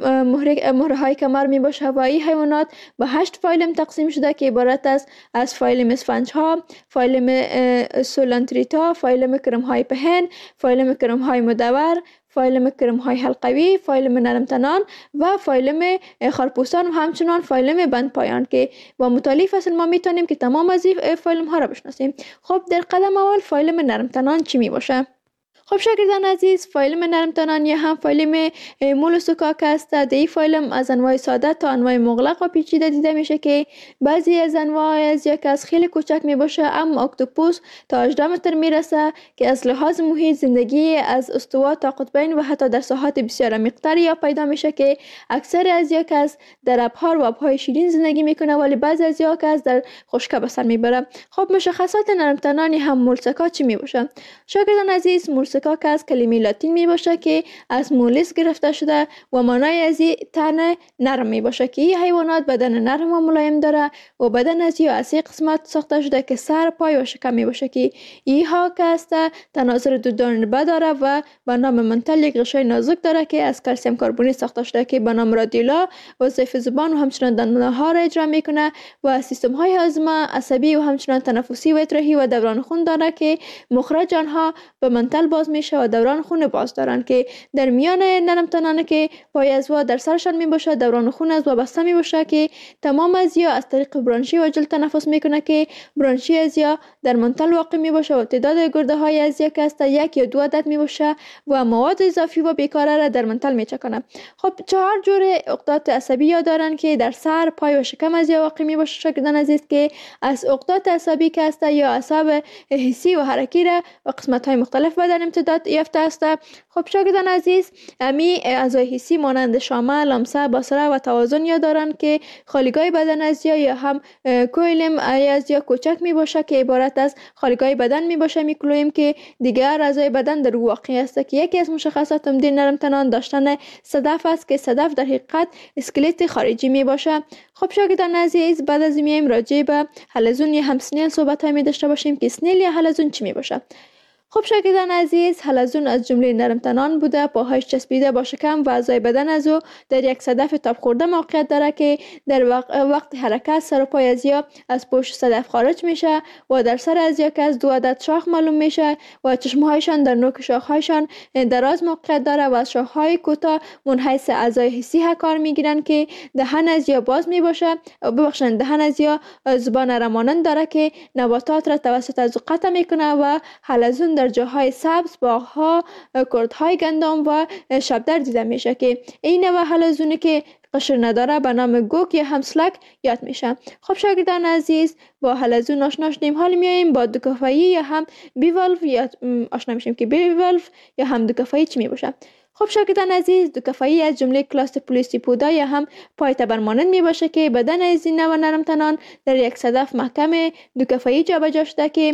مهره های کمر می باشه و این حیوانات به 8 فایلم تقسیم شده که عبارت است از فایلم اسفنج ها، فایلم سولانتریتا، فایلم کرم های پهن، فایلم کرم های مدور، فایلم کرم های حلقوی، فایلم نرمتنان و فایلم خارپوستان و همچنان فایلم بند پایان که با مطالعه فصل ما میتونیم که تمام از این فایلم ها را بشناسیم. خب در قدم اول فایلم نرمتنان چی می باشه؟ خب شاگردان عزیز، فایلم نرمتنان یا هم فایلم مولوسکاک است. در این فایلم از انواع ساده تا انواع مغلق و پیچیده دیده میشه که بعضی از انواع از یک از خیلی کوچک می باشه اما اکتوپوس تا 18 متر میرسه که از لحاظ محیط زندگی از استوا تا قطبین و حتی در ساحات بسیار عمیق‌تر یا پیدا میشه که اکثر از یک از در ابحار و آبهای شیرین زندگی میکنه ولی بعضی از یک از در خشکی به سر میبره. خب مشخصات نرمتنان هم مولسکا چی می باشه؟ شاگردان عزیز، مولسکا که از کلمه لاتین می باشه که از مولس گرفته شده و معنای از این تن نرم می باشه که این حیوانات بدن نرم و ملایم داره و بدن از یا از قسمت ساخته شده که سر، پای و شکم می باشه که اینها که است تناظر دو جانبه داره و به نام منتل یک غشای نازک داره که از کلسیم کربونی ساخته شده که به نام رادیولا وظایف زبان و همچنان دندانه ها را اجرا میکنه و سیستم های هاضمه، عصبی و همچنان تنفسی و ادراحی و دوران خون داره که مخرج آنها به منتل باز میشه و دوران خون باز دارن که در میان نرمتنان که پای از و در سرشان می باشه دوران خون از و بسته می باشه که تمام از یا از طریق برانشی و جلد تنفس میکنه که برانشی از یا در منتل واقع می باشه و تعداد گرده های از یک است 1 یا 2 عدد می باشه و مواد اضافی و بیکاره را در منتل می چکنه. خب 4 جور عقدات عصبی یا دارن که در سر، پای و شکم از یا واقع می باشه شاگردان عزیز که از عقدات عصبی که است یا اعصاب حسی و حرکی را و قسمت های مختلف بدن امتداد یافته است. خب شاگردان عزیز، امی اعضای حسی مانند شامه، لمسه، بصره و توازن یا دارن که خالیگاه بدن از یا هم کویلم از یا کوچک می باشه که عبارت از خالیگاه بدن می باشه میکلویم که دیگر اعضای بدن در واقع است که یکی از مشخصات عمده نرمتنان داشتن صدف است که صدف در حقیقت اسکلت خارجی می باشه. خب شاگردان عزیز، بعد از میایم راجع به حلزون یا هم سنیل صحبت های می داشته باشیم که سنیل یا حلزون چی می باشه. خب شاگردان عزیز، حلزون از جمله نرمتنان بوده، پاهایش چسبیده با شکم و اعضای بدن از او در یک صدف تاب خورده موقعیت داره که در وقت حرکت سر و پای از یا از پشت صدف خارج میشه و در سر از یا که از 2 عدد شاخ معلوم میشه و چشمهایشان در نوک شاخهایشان دراز موقعیت داره و از شاخهای کوتاه منحیث اعضای حسی کار میگیرن که دهن از یا باز می باشه ببخشید دهن از یا زبان رمانند داره که نباتات را توسط از قطع میکنه و حلزون در جاهای سبز، باغها، کردهای گندم و شبدر دیده میشه که این نوع حلزونی که قشر نداره به نام گوک یا همسلک یاد میشه. خب شاگردان عزیز، با حلزون آشنا شدیم، حالا میایم با دوکافایی یا هم بیوالف یا آشنا میشیم که بیوالف یا هم دوکافایی چی میباشه. خب شاگردان عزیز، دوکافایی از جمله کلاس پولیسی پودا یا هم پای تبرمانند می باشه که بدن از این نوع نرمتنان در یک صدف محکم دوکافایی جابجا شده که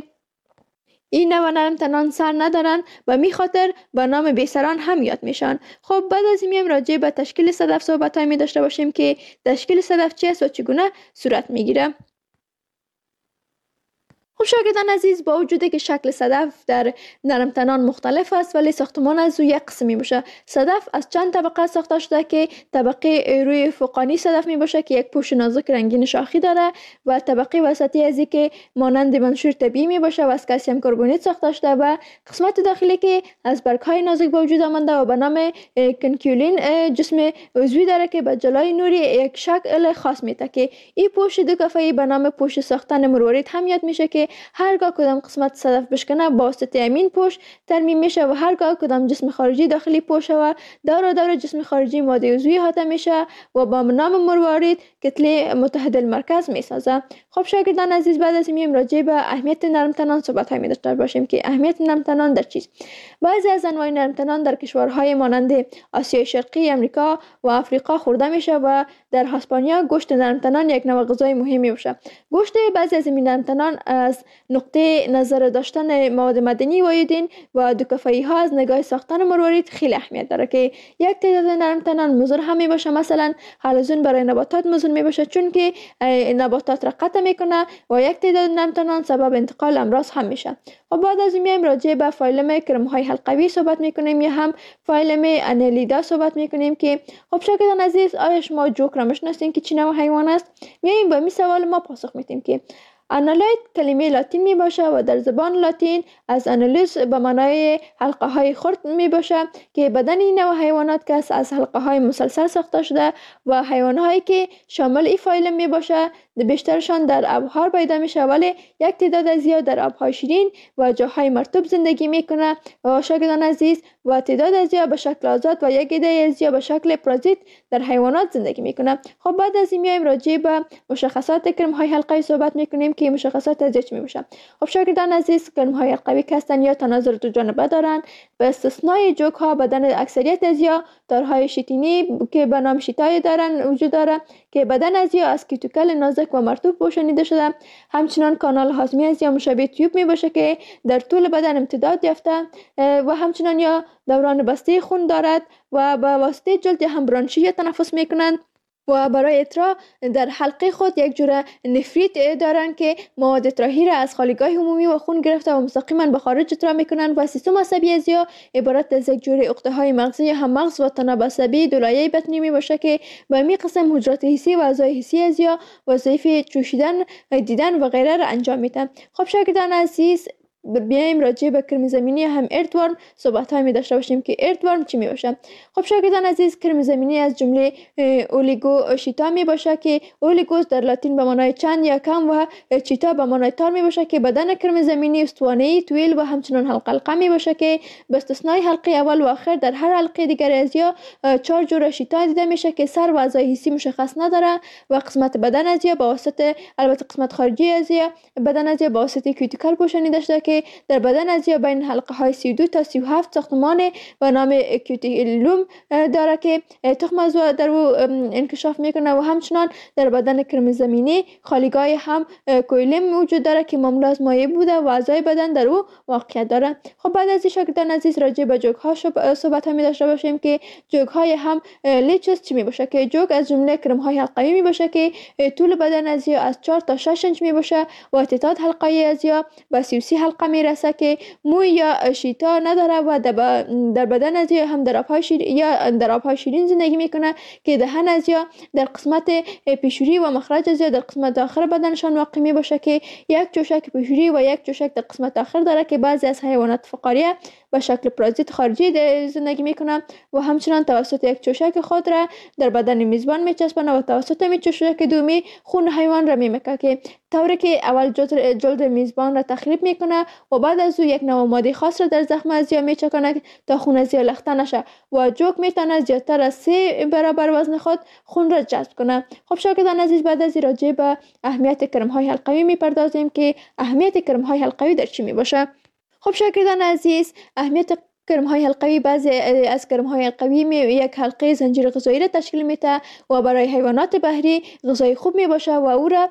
این نوع نرمتنان سر ندارن و می خاطر به نام بیسران هم یاد میشن. خب بعد از این میایم راجع به تشکیل صدف صحبت می داشته باشیم که تشکیل صدف چی است و چگونه صورت میگیره. خب شاگردان عزیز، با وجودی که شکل صدف در نرمتنان مختلف است ولی ساختمان از او یک قسمی باشه. صدف از چند طبقه ساخته شده که طبقه روی فوقانی صدف می باشه که یک پوش نازک رنگین شاخی داره و طبقه وسطی ازی که مانند منشور طبیعی می باشه و از کلسیم کربونیت ساخته شده و قسمت داخلی که از برگ‌های نازک به وجود آمده و به نام کنکیولین جسم عضوی داره که به جلای نوری یک شکل خاص میده که این پوش دوکافایی به نام پوش ساختن مروارید هم یاد میشه که که هرگاه کدام قسمت صدف بشکنه با واسطه امین پوش ترمیم میشه و هرگاه کدام جسم خارجی داخلی پوشه و دور جسم خارجی ماده عضوی احاطه میشه و با نام مروارید کتله متحد المرکز میسازه. خب شاگردان عزیز، بعد از این راجع به اهمیت نرمتنان صحبت های داشته باشیم که اهمیت نرمتنان در چیست. بعضی از انواع نرمتنان در کشورهای مانند آسیای شرقی، امریکا و آفریقا خورده میشه و در اسپانیا گوشت نرمتنان یک نوع غذای مهمی باشه. گوشت بعضی از این نرمتنان از نقطه نظر داشتن مواد معدنی و ایودین و دوکافایی ها از نگاه ساختن مروارید خیلی اهمیت داره که یک تعداد نرمتنان مضر هم می باشه. مثلا حلزون برای نباتات مضر می باشه چون که نباتات را قطع میکنه و یک تعداد نرمتنان سبب انتقال امراض هم میشه. و بعد از این میایم راجع به فایلم کرم های حلقوی صحبت میکنیم یا هم فایلم انالیدا صحبت میکنیم که خب شاگردان عزیز، آیا شما جوک را میشناسین که چی نوع حیوان است؟ میایم با این سوال ما پاسخ میدیم که آنالاید کلمه لاتین می باشه و در زبان لاتین از آنالوس به معنای حلقه های خرد می باشه که بدن این نوع حیوانات که از حلقه های مسلسل ساخته شده و حیوان هایی که شامل این فایلم می باشه بیشترشان در آب‌ها پیدا میشه، ولی یک تعداد زیاد در آب‌های شیرین و جاهای مرطوب زندگی میکنه و شاگردان عزیز و تعداد زیاد به شکل آزاد و یک عده زیاد به شکل پرازیت در حیوانات زندگی میکنه. خب بعد از این میایم راجع به مشخصات کرم‌های حلقوی صحبت میکنیم که مشخصات از چی میشه. خب شاگردان عزیز، کرم‌های حلقوی هستند یا تناظر دو جانبه دارند، به استثنای جوک ها بدن اکثریت از یا دارهای شیتینی که به نام شیتای دارن وجود داره که بدن از یا از کیتوکل نازک و مرطوب پوشانیده شده. همچنان کانال هاضمه از یا مشابه تیوب می باشه که در طول بدن امتداد یافته و همچنان یا دوران بسته خون دارد و به واسطه جلد هم برانشی یا تنفس می کنند و برای اطراح در حلقه خود یک جور نفریت دارند که مواد اطراحی را از خالیگاه عمومی و خون گرفته و مستقیما به خارج اطراح میکنند و سیستم عصبی از یا عبارت از یک جور عقده های مغزی هم مغز و تناب عصبی دولایه بطنی می باشه که به می قسم حجرات حسی و اعضای حسی از یا وظایف چوشیدن، دیدن و غیره را انجام میدن. خب شاگردان عزیز، بیایم راجع به کرم زمینی هم اردورم صحبت های می داشته باشیم که اردورم چی می باشه. خب شاگردان عزیز، کرم زمینی از جمله اولیگو شیتا می باشه که اولیگوس در لاتین به معنای چند یا کم و چیتا به معنای تار می باشه که بدن کرم زمینی استوانه‌ای طویل و همچنان حلقه می باشه که به استثنای حلقه اول و آخر در هر حلقه دیگر از یا 4 جور شیتا دیده میشه که سر و اعضای حسی مشخص نداره و قسمت بدن از یا با واسطه البته قسمت خارجی از یا بدن از یا با واسطه کیوتیکل پوشانیده شده که در بدن از یا بین حلقه های 32 تا 37 ساختمان به نام کیوتیلوم داره که تخم از در او انکشاف میکنه و همچنان در بدن کرم زمینی خالیگاه هم کویلم وجود داره که معمول از مایع بوده و اعضای بدن در او واقعیت داره. خب بعد از این شاگردان عزیز راجع به جوک ها صحبت می داشته باشیم که جوک های هم لیچز چی می باشه که جوک از جمله کرم های حلقوی می باشه که طول بدن از یا از 4 تا 6 انچ می باشه و تعداد حلقه از یا به 33 حلقه می رسه که موی یا شیتا نداره و در بدن از یا هم در آبهای شیرین زندگی میکنه که دهن از یا در قسمت پیشوری و مخرج از یا در قسمت آخر بدنشان واقع می باشه که یک چوشک پیشوری و یک چوشک در قسمت آخر داره که بعضی از حیوانات فقاریه به شکل پرازیت خارجی زندگی میکنه و همچنان توسط یک چوشک خود را در بدن میزبان میچسبانه و توسط می چوشک دومی خون حیوان را میمکه که طوری که اول جلد میزبان را تخریب میکنه و بعد از او یک نوع ماده خاص را در زخم از یا میچکنه تا خون از یا لخته نشه و جوک میتونه زیادتر از 3 برابر وزن خود خون را جذب کنه. خب شاگردان عزیز، بعد از راجع به اهمیت کرم های حلقوی میپردازیم که اهمیت کرم های حلقوی در چی میباشه. خب شاگردان عزیز، اهمیت کرم های حلقوی، بعضی از کرم های حلقوی یک حلقه زنجیر غذایی را تشکیل میده و برای حیوانات بحری غذای خوب می باشه و او را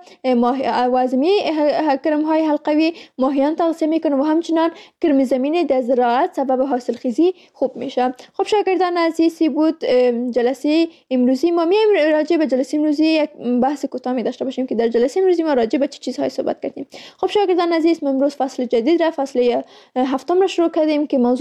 وازمی کرم های حلقوی ماهیان تغذیه میکنه و همچنان کرم زمینی در زراعت سبب حاصل خیزی خوب میشه. خب شاگردان عزیزی بود جلسه امروزی ما. میایم راجع به جلسه امروزی یک بحث کوتاه می داشته باشیم که در جلسه امروزی ما راجع به چه چیزهای صحبت کردیم. خب شاگردان عزیز، ما امروز فصل جدید را، فصل هفتم را شروع کردیم که موضوع درس ما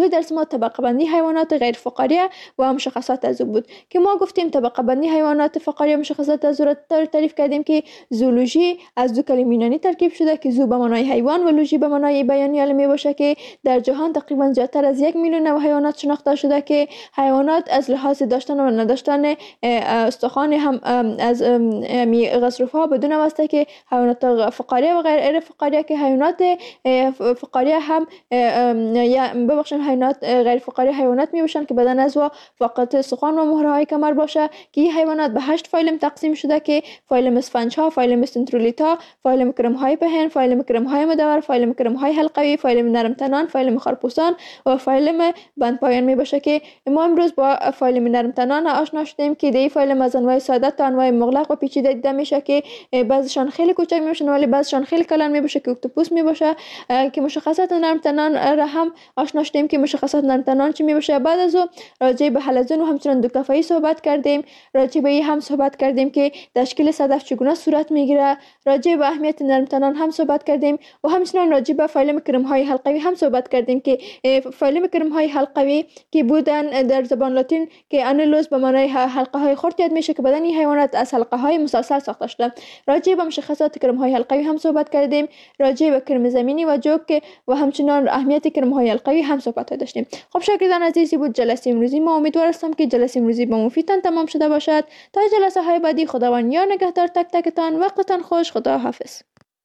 ما طبقه بندی حیوانات غیر فقاریه و مشخصات از او بود که ما گفتیم طبقه بندی حیوانات فقاریه مشخصات از او را تعریف کردیم که زولوژی از دو کلمه یونانی ترکیب شده که زو به معنای حیوان و لوژی به معنای بیانی علمی باشه که در جهان تقریبا زیادتر از 1 میلیون نوع حیوانات شناخته شده که حیوانات از لحاظ داشتن و نداشتن استخوان هم از غضروفها بدون واسطه که حیوانات فقاریه و غیر فقاریه که حیوانات فقاریه هم یا ببخشید حیوانات غیر فقاریه حیوانات می باشن که بدن از و فقط استخوان و مهره های کمر باشه که این حیوانات به 8 فایلم تقسیم شده که فایلم اسفنج ها، فایلم استنترولیتا، فایلم کرم های پهن، فایلم کرم های مدور، فایلم کرم های حلقوی، فایلم نرم تنان، فایلم خرپوستان و فایلم بند پایان می باشه که ما امروز با فایلم نرم تنان آشنا شدیم که دی فایلم از انواع ساده تا انواع مغلق و پیچیده دیده میشه که بعضیشان خیلی کوچک میباشن ولی بعضیشان خیلی کلان میباشه که اکتوپوس میباشه که مشخصات نرم تنان را هم آشنا شدیم که مشخصات نرم تنان چی میباشه. بعد از او راجع به حلزون و همچنین دو کفایی صحبت کردیم، راجع به این هم صحبت کردیم که تشکیل صدف چگونه صورت میگیره، راجع به اهمیت نرم تنان هم صحبت کردیم و همچنین راجع به فایلم کرم های حلقوی هم صحبت کردیم که فایلم کرم های حلقوی که بودن در زبان لاتین که انیلوس به معنای حلقه های خرد یاد میشه که بدن این حیوانات از حلقه های مسلسل ساخته شده. راجع به مشخصات کرم های حلقوی هم صحبت کردیم، راجع به کرم زمینی و جوک و همچنین اهمیت کرم های حلقوی هم صحبت داشتیم. خب شاگردان عزیزی بود جلسه امروزی ما، امیدوار هستم که جلسه امروزی به مفیدتان تمام شده باشد. تا جلسه های بعدی خداوند یار نگهدار تک تکتان. وقتتان خوش. خدا حافظ.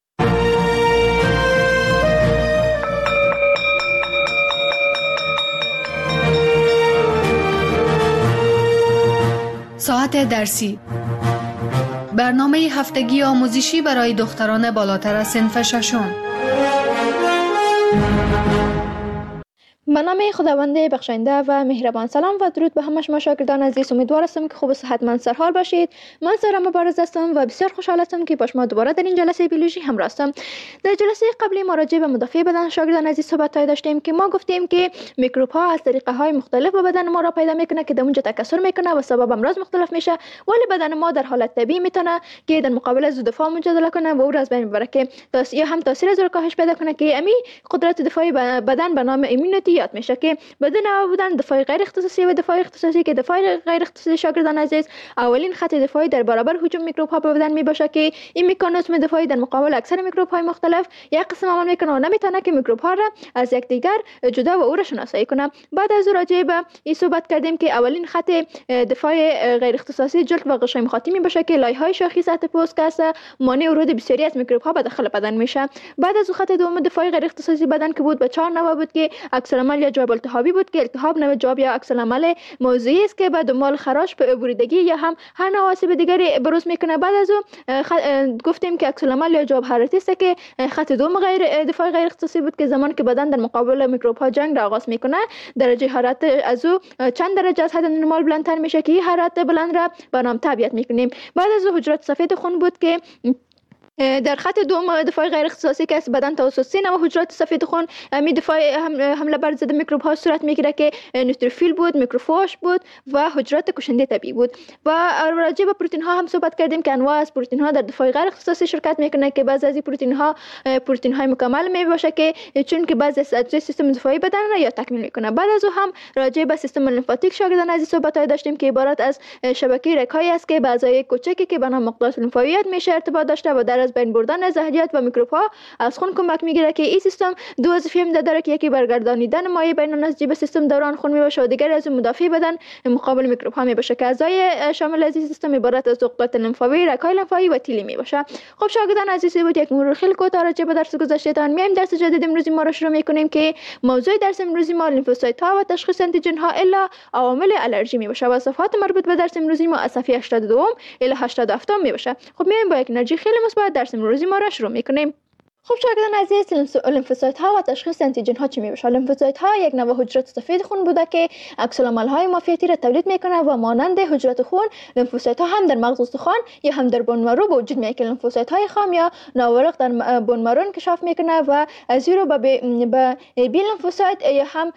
ساعت درسی، برنامه هفتگی آموزشی برای دختران بالاتر از صنف ششم. به نام خداوند بخشنده و مهربان. سلام و درود به همه شما شاگردان عزیز. امیدوار هستم که خوب و صحتمند سرحال باشید. من سارا مبارز هستم و بسیار خوشحال هستم که با شما دوباره در این جلسه بیولوژی همراه هستم. در جلسه قبلی ما راجع به مدافع بدن شاگردان عزیز صحبت داشتیم که ما گفتیم که میکروب ها از طریقه های مختلف به بدن ما را پیدا میکنه که در اونجا تکثر میکنه و سبب امراض مختلف میشه، ولی بدن ما در حالت طبیعی میتونه که در مقابل از دفاع مجادله کنه و او را از بین ببره که هم تاثیر از کاهش پیدا کنه که امی قدرت دفاعی بدن به نام ایمونیتی یاد میشه که بدون بودن دفاع غیر اختصاصی و دفاع اختصاصی که دفاع غیر اختصاصی شاگردان عزیز اولین خط دفاعی در برابر هجوم میکروب ها به بدن میباشه که این مکانیزم دفاعی در مقابل اکثر میکروب های مختلف یک قسم عمل میکنه و نمیتونه که میکروب ها را از یکدیگر جدا و او را شناسایی کنه. بعد از راجع به این صحبت کردیم که اولین خط دفاع غیر اختصاصی جلد و غشای مخاطی میباشه که لایه های شاخی سطح پوست که مانع ورود بسیاری از میکروب ها به داخل بدن میشه. بعد از خط دوم دفاع غیر اختصاصی بدن که بود به 4 نوع بود که عکس العمل یا جواب التهابی بود که التهاب نوع جواب یا عکس العمل موضعی است که به دنبال خراش به بریدگی یا هم هر نوع آسیب دیگری بروز میکنه. بعد از گفتیم که عکس العمل یا جواب حرارتی است که خط دوم دفاع غیر اختصاصی بود که زمانی که بدن در مقابل میکروب ها جنگ را آغاز میکنه درجه حرارت از او چند درجه از حد نرمال بلندتر میشه که این حرارت بلند را به نام طبیعت میکنیم. بعد از حجرات سفید خون بود که در خط دوم دفاع غیر اختصاصی که از بدن توسط 3 نوع حجرات سفید خون می دفاع حمله بر ضد میکروب ها صورت میگیره که نوتروفیل بود، میکروفاژ بود و حجرات کشنده طبیعی بود. و راجع به پروتئین ها هم صحبت کردیم که انواع از پروتئین ها در دفاع غیر اختصاصی شرکت میکنه که بعضی از این پروتئین های مکمل می باشه که چون که بعضی از اجزای سیستم دفاعی بدن را یا تکمیل میکنه. بعد از او هم راجع به سیستم لیمفاتیک شاگردان عزیز صحبت داشتیم که عبارت از شبکه رگ‌هایی است که بعضای کوچکی که به نام مقدار لیمفاویت میشه ارتباط داشته و در از بین بردن زهریات و میکروب ها از خون کمک میگیره که این سیستم دو وظیفه هم داره که یکی برگردانیدن مایع بین نسجی سیستم دوران خون میباشه و دیگری از مدافع بدن مقابل میکروب ها میباشه که اعضای شامل از این سیستم عبارت از عضلات لیمفاوی، رگ‌های لیمفاوی و تیلی میباشه. خب شاگردان عزیزی بود یک مرور خیلی کوتاه راجع به درس گذشتهتان میایم درس جدید امروزی ما رو شروع میکنیم که موضوع درس امروزی ما لیمفوسایت ها و تشخیص آنتیژن ها الا عوامل آلرژی میباشه و صفحات مربوط به درس امروزی ما از صفحه 82 الی 87 میباشه. خب میایم با یک انرژی خیلی مثبت درس امروزی ما را شروع میکنیم. خب شاگردان عزیز لیمفوسایت ها و تشخیص آنتیژن ها چی میباشه؟ لیمفوسایت ها یک نوع حجرات سفید خون بوده که عکس العمل های معافیتی را تولید میکنه و مانند حجرات خون لیمفوسایت ها هم در مغز استخوان یا هم در بون مرو به وجود میاد که لیمفوسایت های خام یا ناورق در بون مرو انکشاف میکنه و از این رو به بی لیمفوسایت یا هم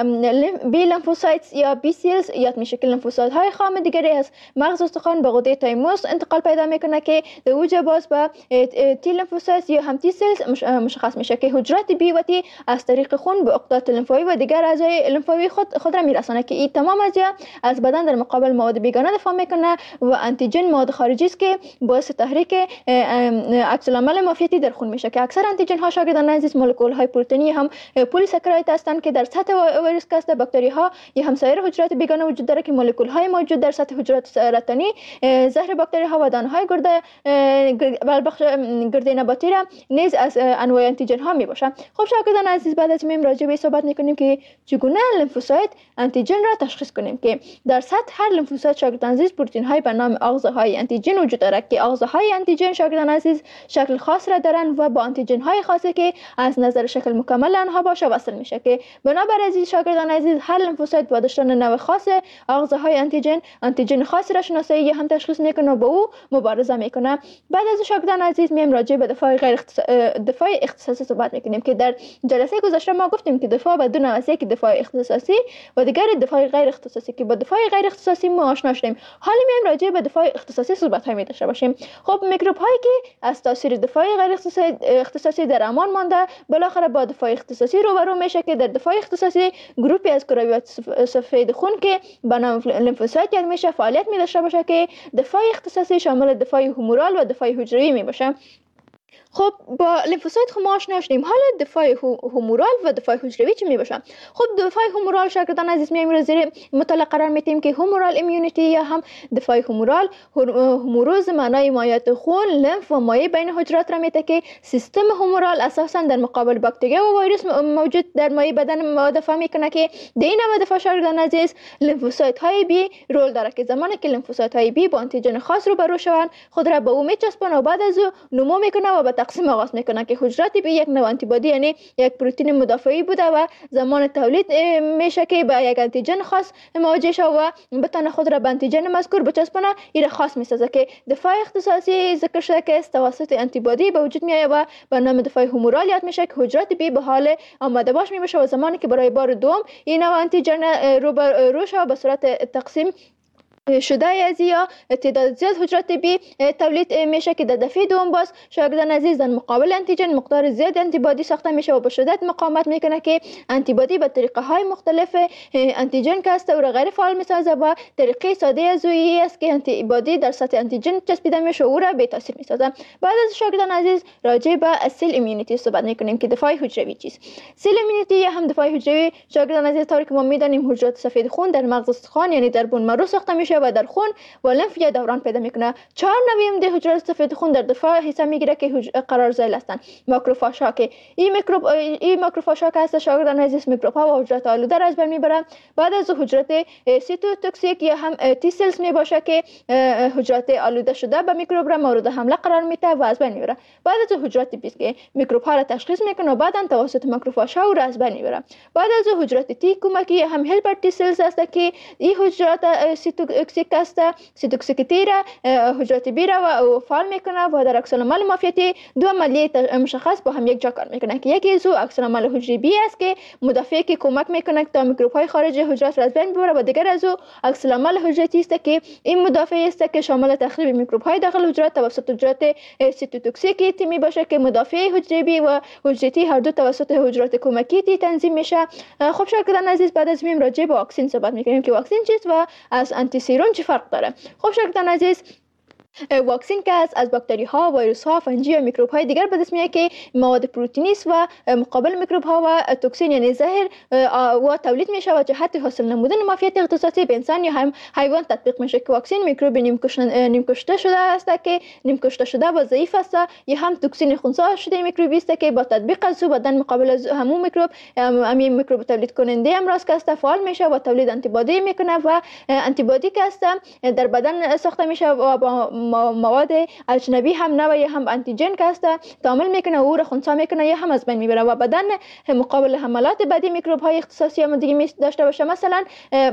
بی لیمفوسایت یا بی سیلز یاد میشه که لیمفوسایت های خام دیگری از مغز استخوان به غده تایموس انتقال پیدا میکنه که در اوج باز به تی لیمفوسایت یا هم تی سیلز سلس مشخص میشه که حجرات بی وتی از طریق خون به عقدات لمفاوی و دیگر اعضای لمفاوی خود را میرسانه که این تمام اجزا از بدن در مقابل مواد بیگانه دفاع میکنه و آنتیجن مواد خارجی است که باعث تحریک عکس العمل معافیتی در خون میشه که اکثر آنتیجن ها شاگردان عزیز مولکول های پروتئینی هم پلی‌ساکراید هستند که در سطح ویروس کاست باکتری ها یا همسایر حجرات بیگانه وجود داره که مولکول های موجود در سطح حجرات سرطانی زهر باکتری ها و دانه های گرده نباتی را نیز از انواع آنتیجن ها می باشه. خب شاگردان عزیز بعد از میم راجع به صحبت میکنیم که چگونه لمفوسایت آنتیجن را تشخیص کنیم که در سطح هر لمفوسایت شاگردان عزیز پروتئین های به نام آغازه های آنتیجن وجود دارد که آغازه های آنتیجن شاگردان عزیز شکل خاص را دارند و با آنتیجن های خاصی که از نظر شکل مکمل آنها باشه وصل میشه که بنابر عزیز شاگردان عزیز هر لمفوسایت با داشتن نوع خاص آغازه های آنتیجن خاصی را شناسایی یا هم تشخیص میکنه و با او مبارزه میکنه. بعد از شاگردان عزیز میم راجع به دفاع اختصاصی صحبت میکنیم که در جلسه گذشته ما گفتیم که دفاع به دو نوع است، که دفاع اختصاصی و دیگر دفاع غیر اختصاصی که با دفاع غیر اختصاصی ما آشنا شدیم. حالا میم راجع به دفاع اختصاصی صحبت های داشته باشیم. خب میکروب هایی که از تاثیر دفاع غیر اختصاصی در امان مانده بالاخره با دفاع اختصاصی روبرو میشه که در دفاع اختصاصی گروپی از کرویات سفید خون که به نام لمفوسایت یاد میشه فعالیت می داشته باشه که دفاع اختصاصی شامل دفاع هومورال و دفاع حجروی می باشه. خب با لیمفوسایت خب ما آشنا شدیم. حالا دفاع هومورال و دفاع حجروی چی می باشه؟ خب دفاع هومورال شاگردان عزیز میایم رو زیر مطالعه قرار میدیم که هومورال ایمیونیتی یا هم دفاع هومورال هوموروز معنای مایعات خون، لمف و مایع بین حجرات را میده که سیستم هومورال اساسا در مقابل باکتریا و ویروس موجود در مایع بدن دفاع میکنه که در این نوع دفاع شاگردان عزیز لیمفوسایت های بی رول داره که زمانی که لیمفوسایت های بی با آنتیجن خاص روبرو شوند خود را به او میچسبونه و بعد از او نمو میکنه و تقسیم آغاز میکنه که حجرات بی یک نوع آنتیبادی یعنی یک پروتئین مدافعی بوده و زمان تولید میشه که با یک آنتیجن خاص مواجه شود و بتونه خود را به آنتیجن مذکور بچسبونه. این خاص میسازه که دفاع اختصاصی ذکر شده که توسط آنتیبادی به وجود میاد و به نام دفاع هومورال یاد میشه که حجرات بی به حال آماده باش میشه و زمانی که برای بار دوم این نوع آنتیجن روبرو شود به صورت تقسیم شده از یا تعداد زیاد حجرات بی تولید میشه که در دفعه دوم باز شاگردان عزیز در مقابل آنتیجن مقدار زیاد آنتیبادی ساخته میشه و به شدت مقاومت میکنه که آنتیبادی به طریقه های مختلف آنتیجن که است او را غیر فعال میسازه و طریقه ساده از اویی است که آنتیبادی در سطح آنتیجن چسبیده میشه و او را بی تاثیر میسازه. بعد از شاگردان عزیز راجع به سیل ایمیونیتی صحبت میکنیم که دفاع حجروی چیست. سیل ایمیونیتی یا هم دفاع حجروی شاگردان عزیز طوری که ما میدانیم حجرات سفید خون در مغز استخوان یعنی در بون مرو ساخته میشه و در خون و لمف یا دوران پیدا میکنه. 4 نوع حجرات سفید خون در دفاع حصه میگیره که قرارزایل هستند. ماکروفاژ ها که این ماکروفاژ ها که هست شاگردان عزیز میکروب ها و حجرات آلوده را از بین میبرن. بعد از حجرات سیتوتوکسیک یا هم تی سلز میباشه که حجرات آلوده شده به میکروب را مورد حمله قرار میده و از بین میبره. بعد از حجرات بیس که میکروب ها را تشخیص میکنه و بعدا توسط ماکروفاژ ها را از بین میبره. بعد از حجرات تی کمکی هم هلپر تی سلز هست که این حجرات سیتوتوکسیک سیتوکسیکیتی را حجرات بی را و فعال میکنه و در عکس العمل معافیتی دو عملیه مشخص با هم یک جا کار میکنه که یکی از عکس العمل حجری بی است که مدافعی که کمک میکنه تا میکروب های خارجی حجرات را از بین ببره و دیگر از عکس العمل حجری است که این مدافعی است که شامل تخریب میکروب های داخل حجرات توسط حجرات سیتوتوکسیک می باشه که مدافعی حجری بی و حجری هر دو توسط حجرات کمکی تنظیم میشه. خب شاگردان عزیز بعد از میم راجع به واکسن صحبت میکنیم که واکسن چیست و از آنتی سیرون چه فرق داره. خب شاگردان عزیز واکسن که از باکتری ها، ویروس ها، فنجی و میکروب های دیگر به دست میاد که مواد پروتئینی است و مقابل میکروب ها و توکسین یعنی زهر و تولید میشه و جهت حاصل نمودن معافیت اختصاصی به انسان یا هم حیوان تطبیق میشه که واکسن میکروب نیم کشته شده است که نیم کشته شده و ضعیف است یا هم توکسین خنثی شده میکروبی است که با تطبیق از بدن مقابل از همون میکروب همین میکروب تولید کننده امراض که است فعال میشه و تولید آنتیبادی میکنه و آنتیبادی که است در بدن ساخته میشه و با مواد اجنبی هم نوعی هم آنتیجن که است تعامل میکنه و او را خنثی میکنه یا هم از بین میبره و بدن مقابل حملات بعدی میکروب های اختصاصی هم دیگه داشته باشه. مثلا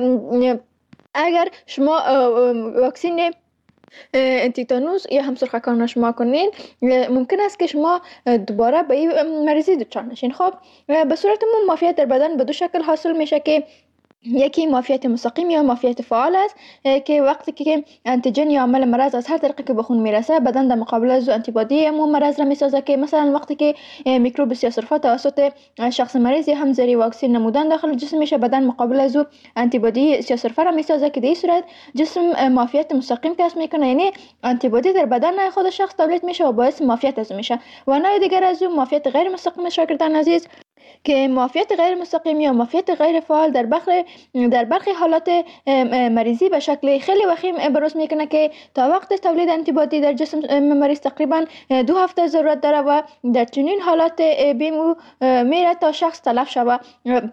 اگر شما واکسن تیتانوس یا هم سرخکان شما کنین ممکن است که شما دوباره به این مریضی دچار نشین. خب به صورت معافیت در بدن به دو شکل حاصل میشه که یکی معافیت مستقیم یا معافیت فعال است که وقتی که انتیجن یا عامل مرض از هر طریقی که به خون میرسه بدن در مقابل از آنتیبادی همون مرض را میسازه، که مثلا وقتی که میکروب سیاه‌سرفه توسط شخص مریض یا هم زیر واکسن نمودن داخل جسم میشه، بدن مقابل از آنتیبادی سیاه‌سرفه را میسازه که در این صورت جسم معافیت مستقیم کسب میکنه، یعنی آنتیبادی در بدن خود شخص تولید میشه و باعث معافیت از میشه. و نوع دیگر از معافیت غیر مستقیم شاگردان عزیز که معافیت غیر مستقیم یا معافیت غیر فعال در برخی حالات مریضی به شکل خیلی وخیم بروز میکنه که تا وقت تولید آنتیبادی در جسم مریض تقریبا 2 هفته ضرورت داره و در چنین حالات بیمو میره تا شخص تلف شود.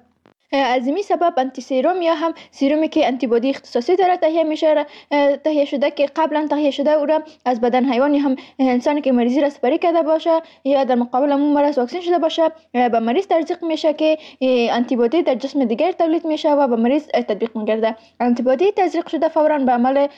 از این سبب آنتی سیروم یا هم سیرومی که آنتیبادی اختصاصی داره تهیه شده که قبلا تهیه شده او را از بدن حیوان یا هم انسانی که مریضی را سپری کرده باشه یا در مقابل اون مرض واکسن شده باشه به مریض تزریق میشه که آنتیبادی در جسم دیگر تولید میشه و به مریض تطبیق میگرده. آنتیبادی تزریق شده فوراً به عمل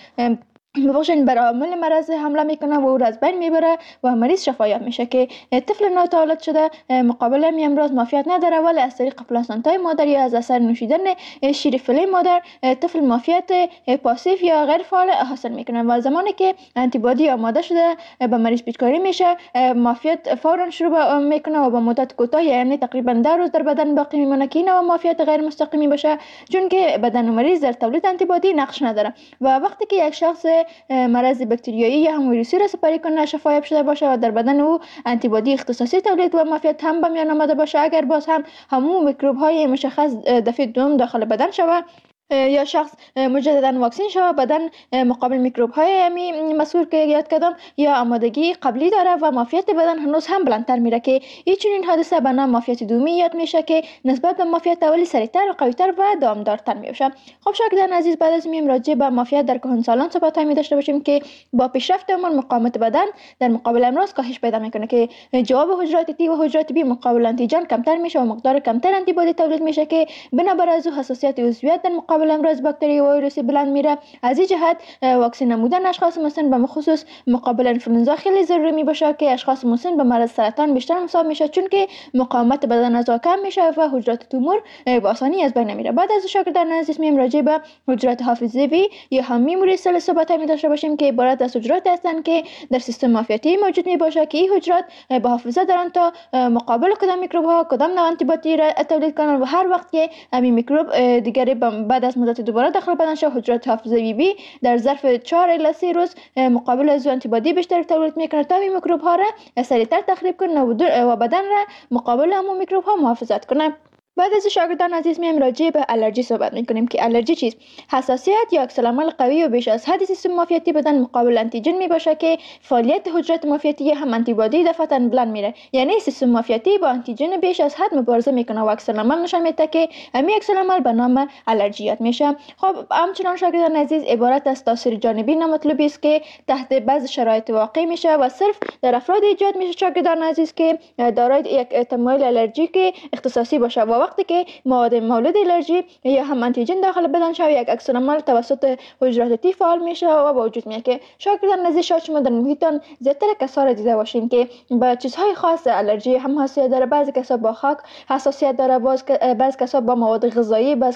بر عامل مرض حمله میکنه و او را از بین میبره و مریض شفایاب میشه که طفل ناتولد شده مقابل امراض معافیت نداره، ولی از طریق پلاسنتای مادر یا از اثر نوشیدن شیر فیله مادر طفل معافیت پاسیو یا غیر فعال حاصل میکنه و زمانی که آنتیبادی آماده شده به مریض پیچکاری میشه معافیت فورا شروع میکنه و با مدت کوتاه یعنی تقریبا 10 روز در بدن باقی میمونه که این معافیت غیر مستقیمی باشه، چون که بدن مریض در تولید آنتیبادی نقش نداره و وقتی که یک شخص مرض باکتریایی یا هم ویروسی را سپری کنه شفایاب شده باشه و در بدن او آنتیبادی اختصاصی تولید و معافیت هم به میان آمده باشه، اگر باز هم همون میکروب های مشخص دفعه دوم داخل بدن شود یا شخص مجددا واکسن شود بدن مقابل میکروب های مسئول که یاد کردم یا آمادگی قبلی داره و معافیت بدن هنوز هم بلندتر میره که این حادثه به نام معافیت دومی یاد میشه که نسبت به معافیت اولی سریعتر و قویتر و دامدارتر میشه. خب شاگردان عزیز، بعد از این راجع به معافیت در کهنسالان صحبت می داشته باشیم که با پیشرفت عمر مقاومت بدن در مقابل امراض کاهش پیدا میکنه که جواب حجرات تی و حجرات بی مقابل آنتیجن کمتر میشه و مقدار کمتر آنتیبادی تولید میشه که بنابر از حساسیت عضویت در مقابل امراض باکتری و ویروسی بلند میره. از این جهت واکسن نمودن اشخاص مسن به خصوص مقابل انفلوئنزا خیلی ضروری می باشه که اشخاص مسن به مرض سرطان بیشتر مصاب میشه، چون که مقاومت بدن از کم میشه و حجرات تومور به آسانی از بین نمیره. بعد از شاگردان عزیز میم راجع به حجرات حافظه‌ای یا هم میموری سل صحبت می داشته باشیم که عبارت از حجرات هستند که در سیستم معافیتی موجود می باشه که این حجرات به حافظه دارن تا مقابل کدام میکروب ها کدام نوع آنتیبادی را تولید کنن و هر وقت که همین میکروب دیگری بعد از مدت دوباره داخل بدن شد حجرات حافظه‌ای بی در ظرف 4 الی 3 روز مقابل از آنتیبادی بیشتر تولید میکنه تا این میکروب ها را سریعتر تخریب کنه و بدن را مقابل همون میکروب ها محافظت کنه. بعد از شاگردان عزیز میم راجع به الرژی صحبت میکنیم که الرژی چیست؟ حساسیت یا عکس‌العمل قوی و بیش از حد سیستم معافیتی بدن مقابل آنتیجن می باشه که فعالیت حجرات معافیتی هم آنتیبادی دفعتاً بلند میره، یعنی سیستم معافیتی با آنتیجن بیش از حد مبارزه میکنه و عکس‌العمل نشان میده که همین عکس‌العمل به نام الرژیات میشه. خب همچنان شاگردان عزیز عبارت از تاثیر جانبی نامطلوبی است که تحت بعض شرایط واقع میشه و صرف در افراد ایجاد میشه شاگردان عزیز که دارای یک تمایل الرژیک اختصاصی باشه و وقتی که مواد مولد الرژی یا هم آنتیجن داخل بدن شود یک عکس‌العمل توسط حجرات تی فعال میشه و با وجود میاد که شاگردان عزیز شاید شما در محیطتان زیادتر کسا را دیده باشین که با چیزهای خاص الرژی هم حساسیت داره، بعضی کسا با خاک حساسیت داره، بعضی کسا با مواد غذایی، بعضی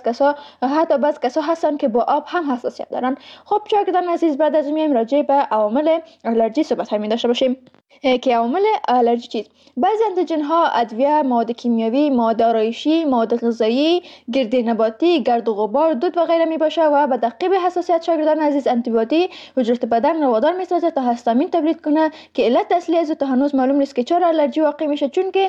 کسا هستن که با آب هم حساسیت دارن. خب شاگردان عزیز بعد از میایم راجع به عوامل الرژی صحبت می داشته باشیم که عوامل الرژی چیست؟ بعضی آنتیژن ها ادویه، مواد کیمیاوی، مواد آرایشی، مواد غذایی، گرد نباتی، گرد و غبار، دود و غیره می باشه و به دقیق حساسیت شاگردان عزیز آنتیبادی حجرات بدن را وادار می سازه تا هستامین تولید کنه که علت اصلی از تا هنوز معلوم نیست که چرا الرژی واقع میشه، چون که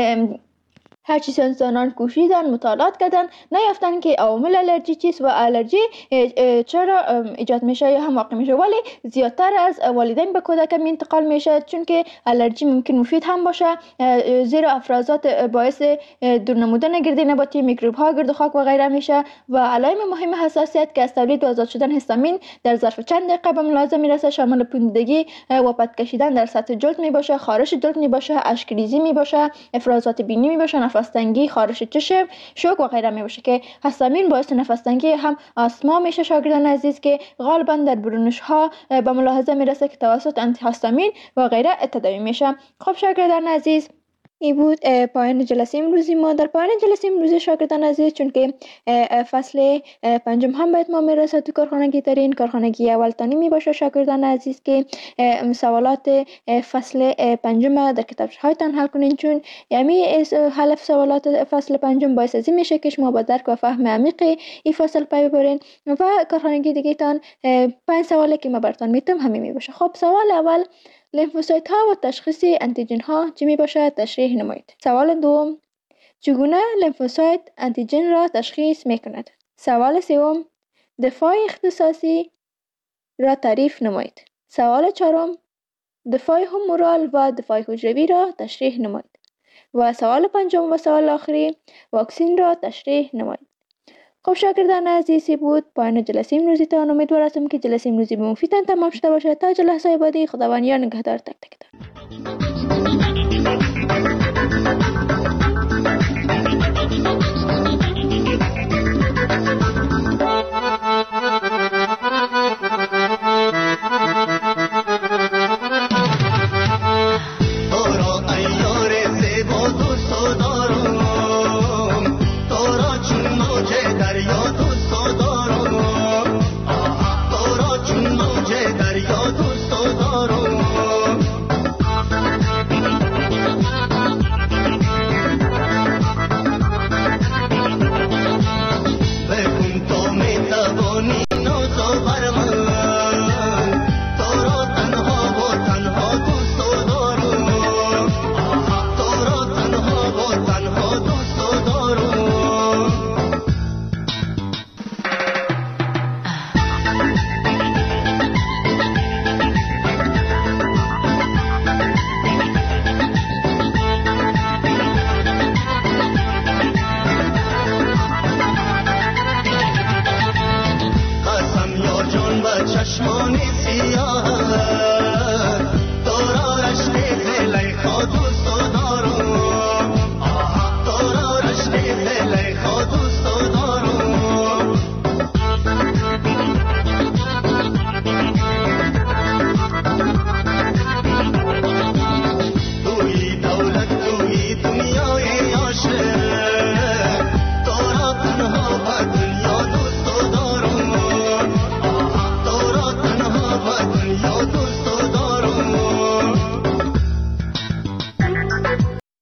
هرچی سنسانان کوشیدن مطالعات کردن نیافتن که عوامل الرژی چیست و الرژی چرا ایجاد میشه یا هم واقع میشه، ولی زیادتر از والدین به کودک انتقال میشه، چون که الرژی ممکن مفید هم باشه زیرا افرازات باعث دور نمودن گرد نباتی، میکروب ها، گرد و خاک و غیره میشه و علائم مهم حساسیت که از تولید و آزاد شدن هیستامین در ظرف چند دقیقه به ملاحظه میرسه شامل پوسیدگی و پد کشیدن در سطح جلد میباشه، خارش جلد میباشه، اشک ریزی میباشه، افرازات بینی میباشه، نفس تنگی، خارش چشم، شوک و غیره میباشه که هیستامین باعث نفس تنگی هم آسما میشه شاگردان عزیز که غالبا در برونش ها به ملاحظه میرسه که توسط آنتی هیستامین و غیره تداوی میشه. خب شاگردان عزیز ای بود پایان جلسه امروزی ما. در پایان جلسه امروزی شاگردان عزیز، چون که فصل پنجم هم باید ما میرسد تو کارخانگی ترین کارخانگی اول تا نیمی باشه شاگردان عزیز که سوالات فصل پنجم در کتاب هایتان حل کنین، چون یعنی حل سوالات فصل پنجم باعث از این میشه که شما با درک و فهم عمیق این فصل پی ببرین و کارخانگی دیگه تان 5 سوالی که ما براتون میتونم همین می باشه. خب سوال اول، لیمفوسایت ها و تشخیص انتیجن ها چی می باشد؟ تشریح نمایید. سوال دوم، چگونه لیمفوسایت انتیجن را تشخیص می کند؟ سوال سوم، دفاع اختصاصی را تعریف نمایید. سوال چهارم، دفاع هومورال و دفاع حجروی را تشریح نمایید. و سوال پنجم و سوال آخری، واکسین را تشریح نمایید. خب شاگردان عزیزی بود پایان جلسه امروزی تان. امیدوار هستم که جلسه امروزی به مفیدتان تمام شده باشد. تا جلسه بعدی، خداوند یار نگهدار تک تک.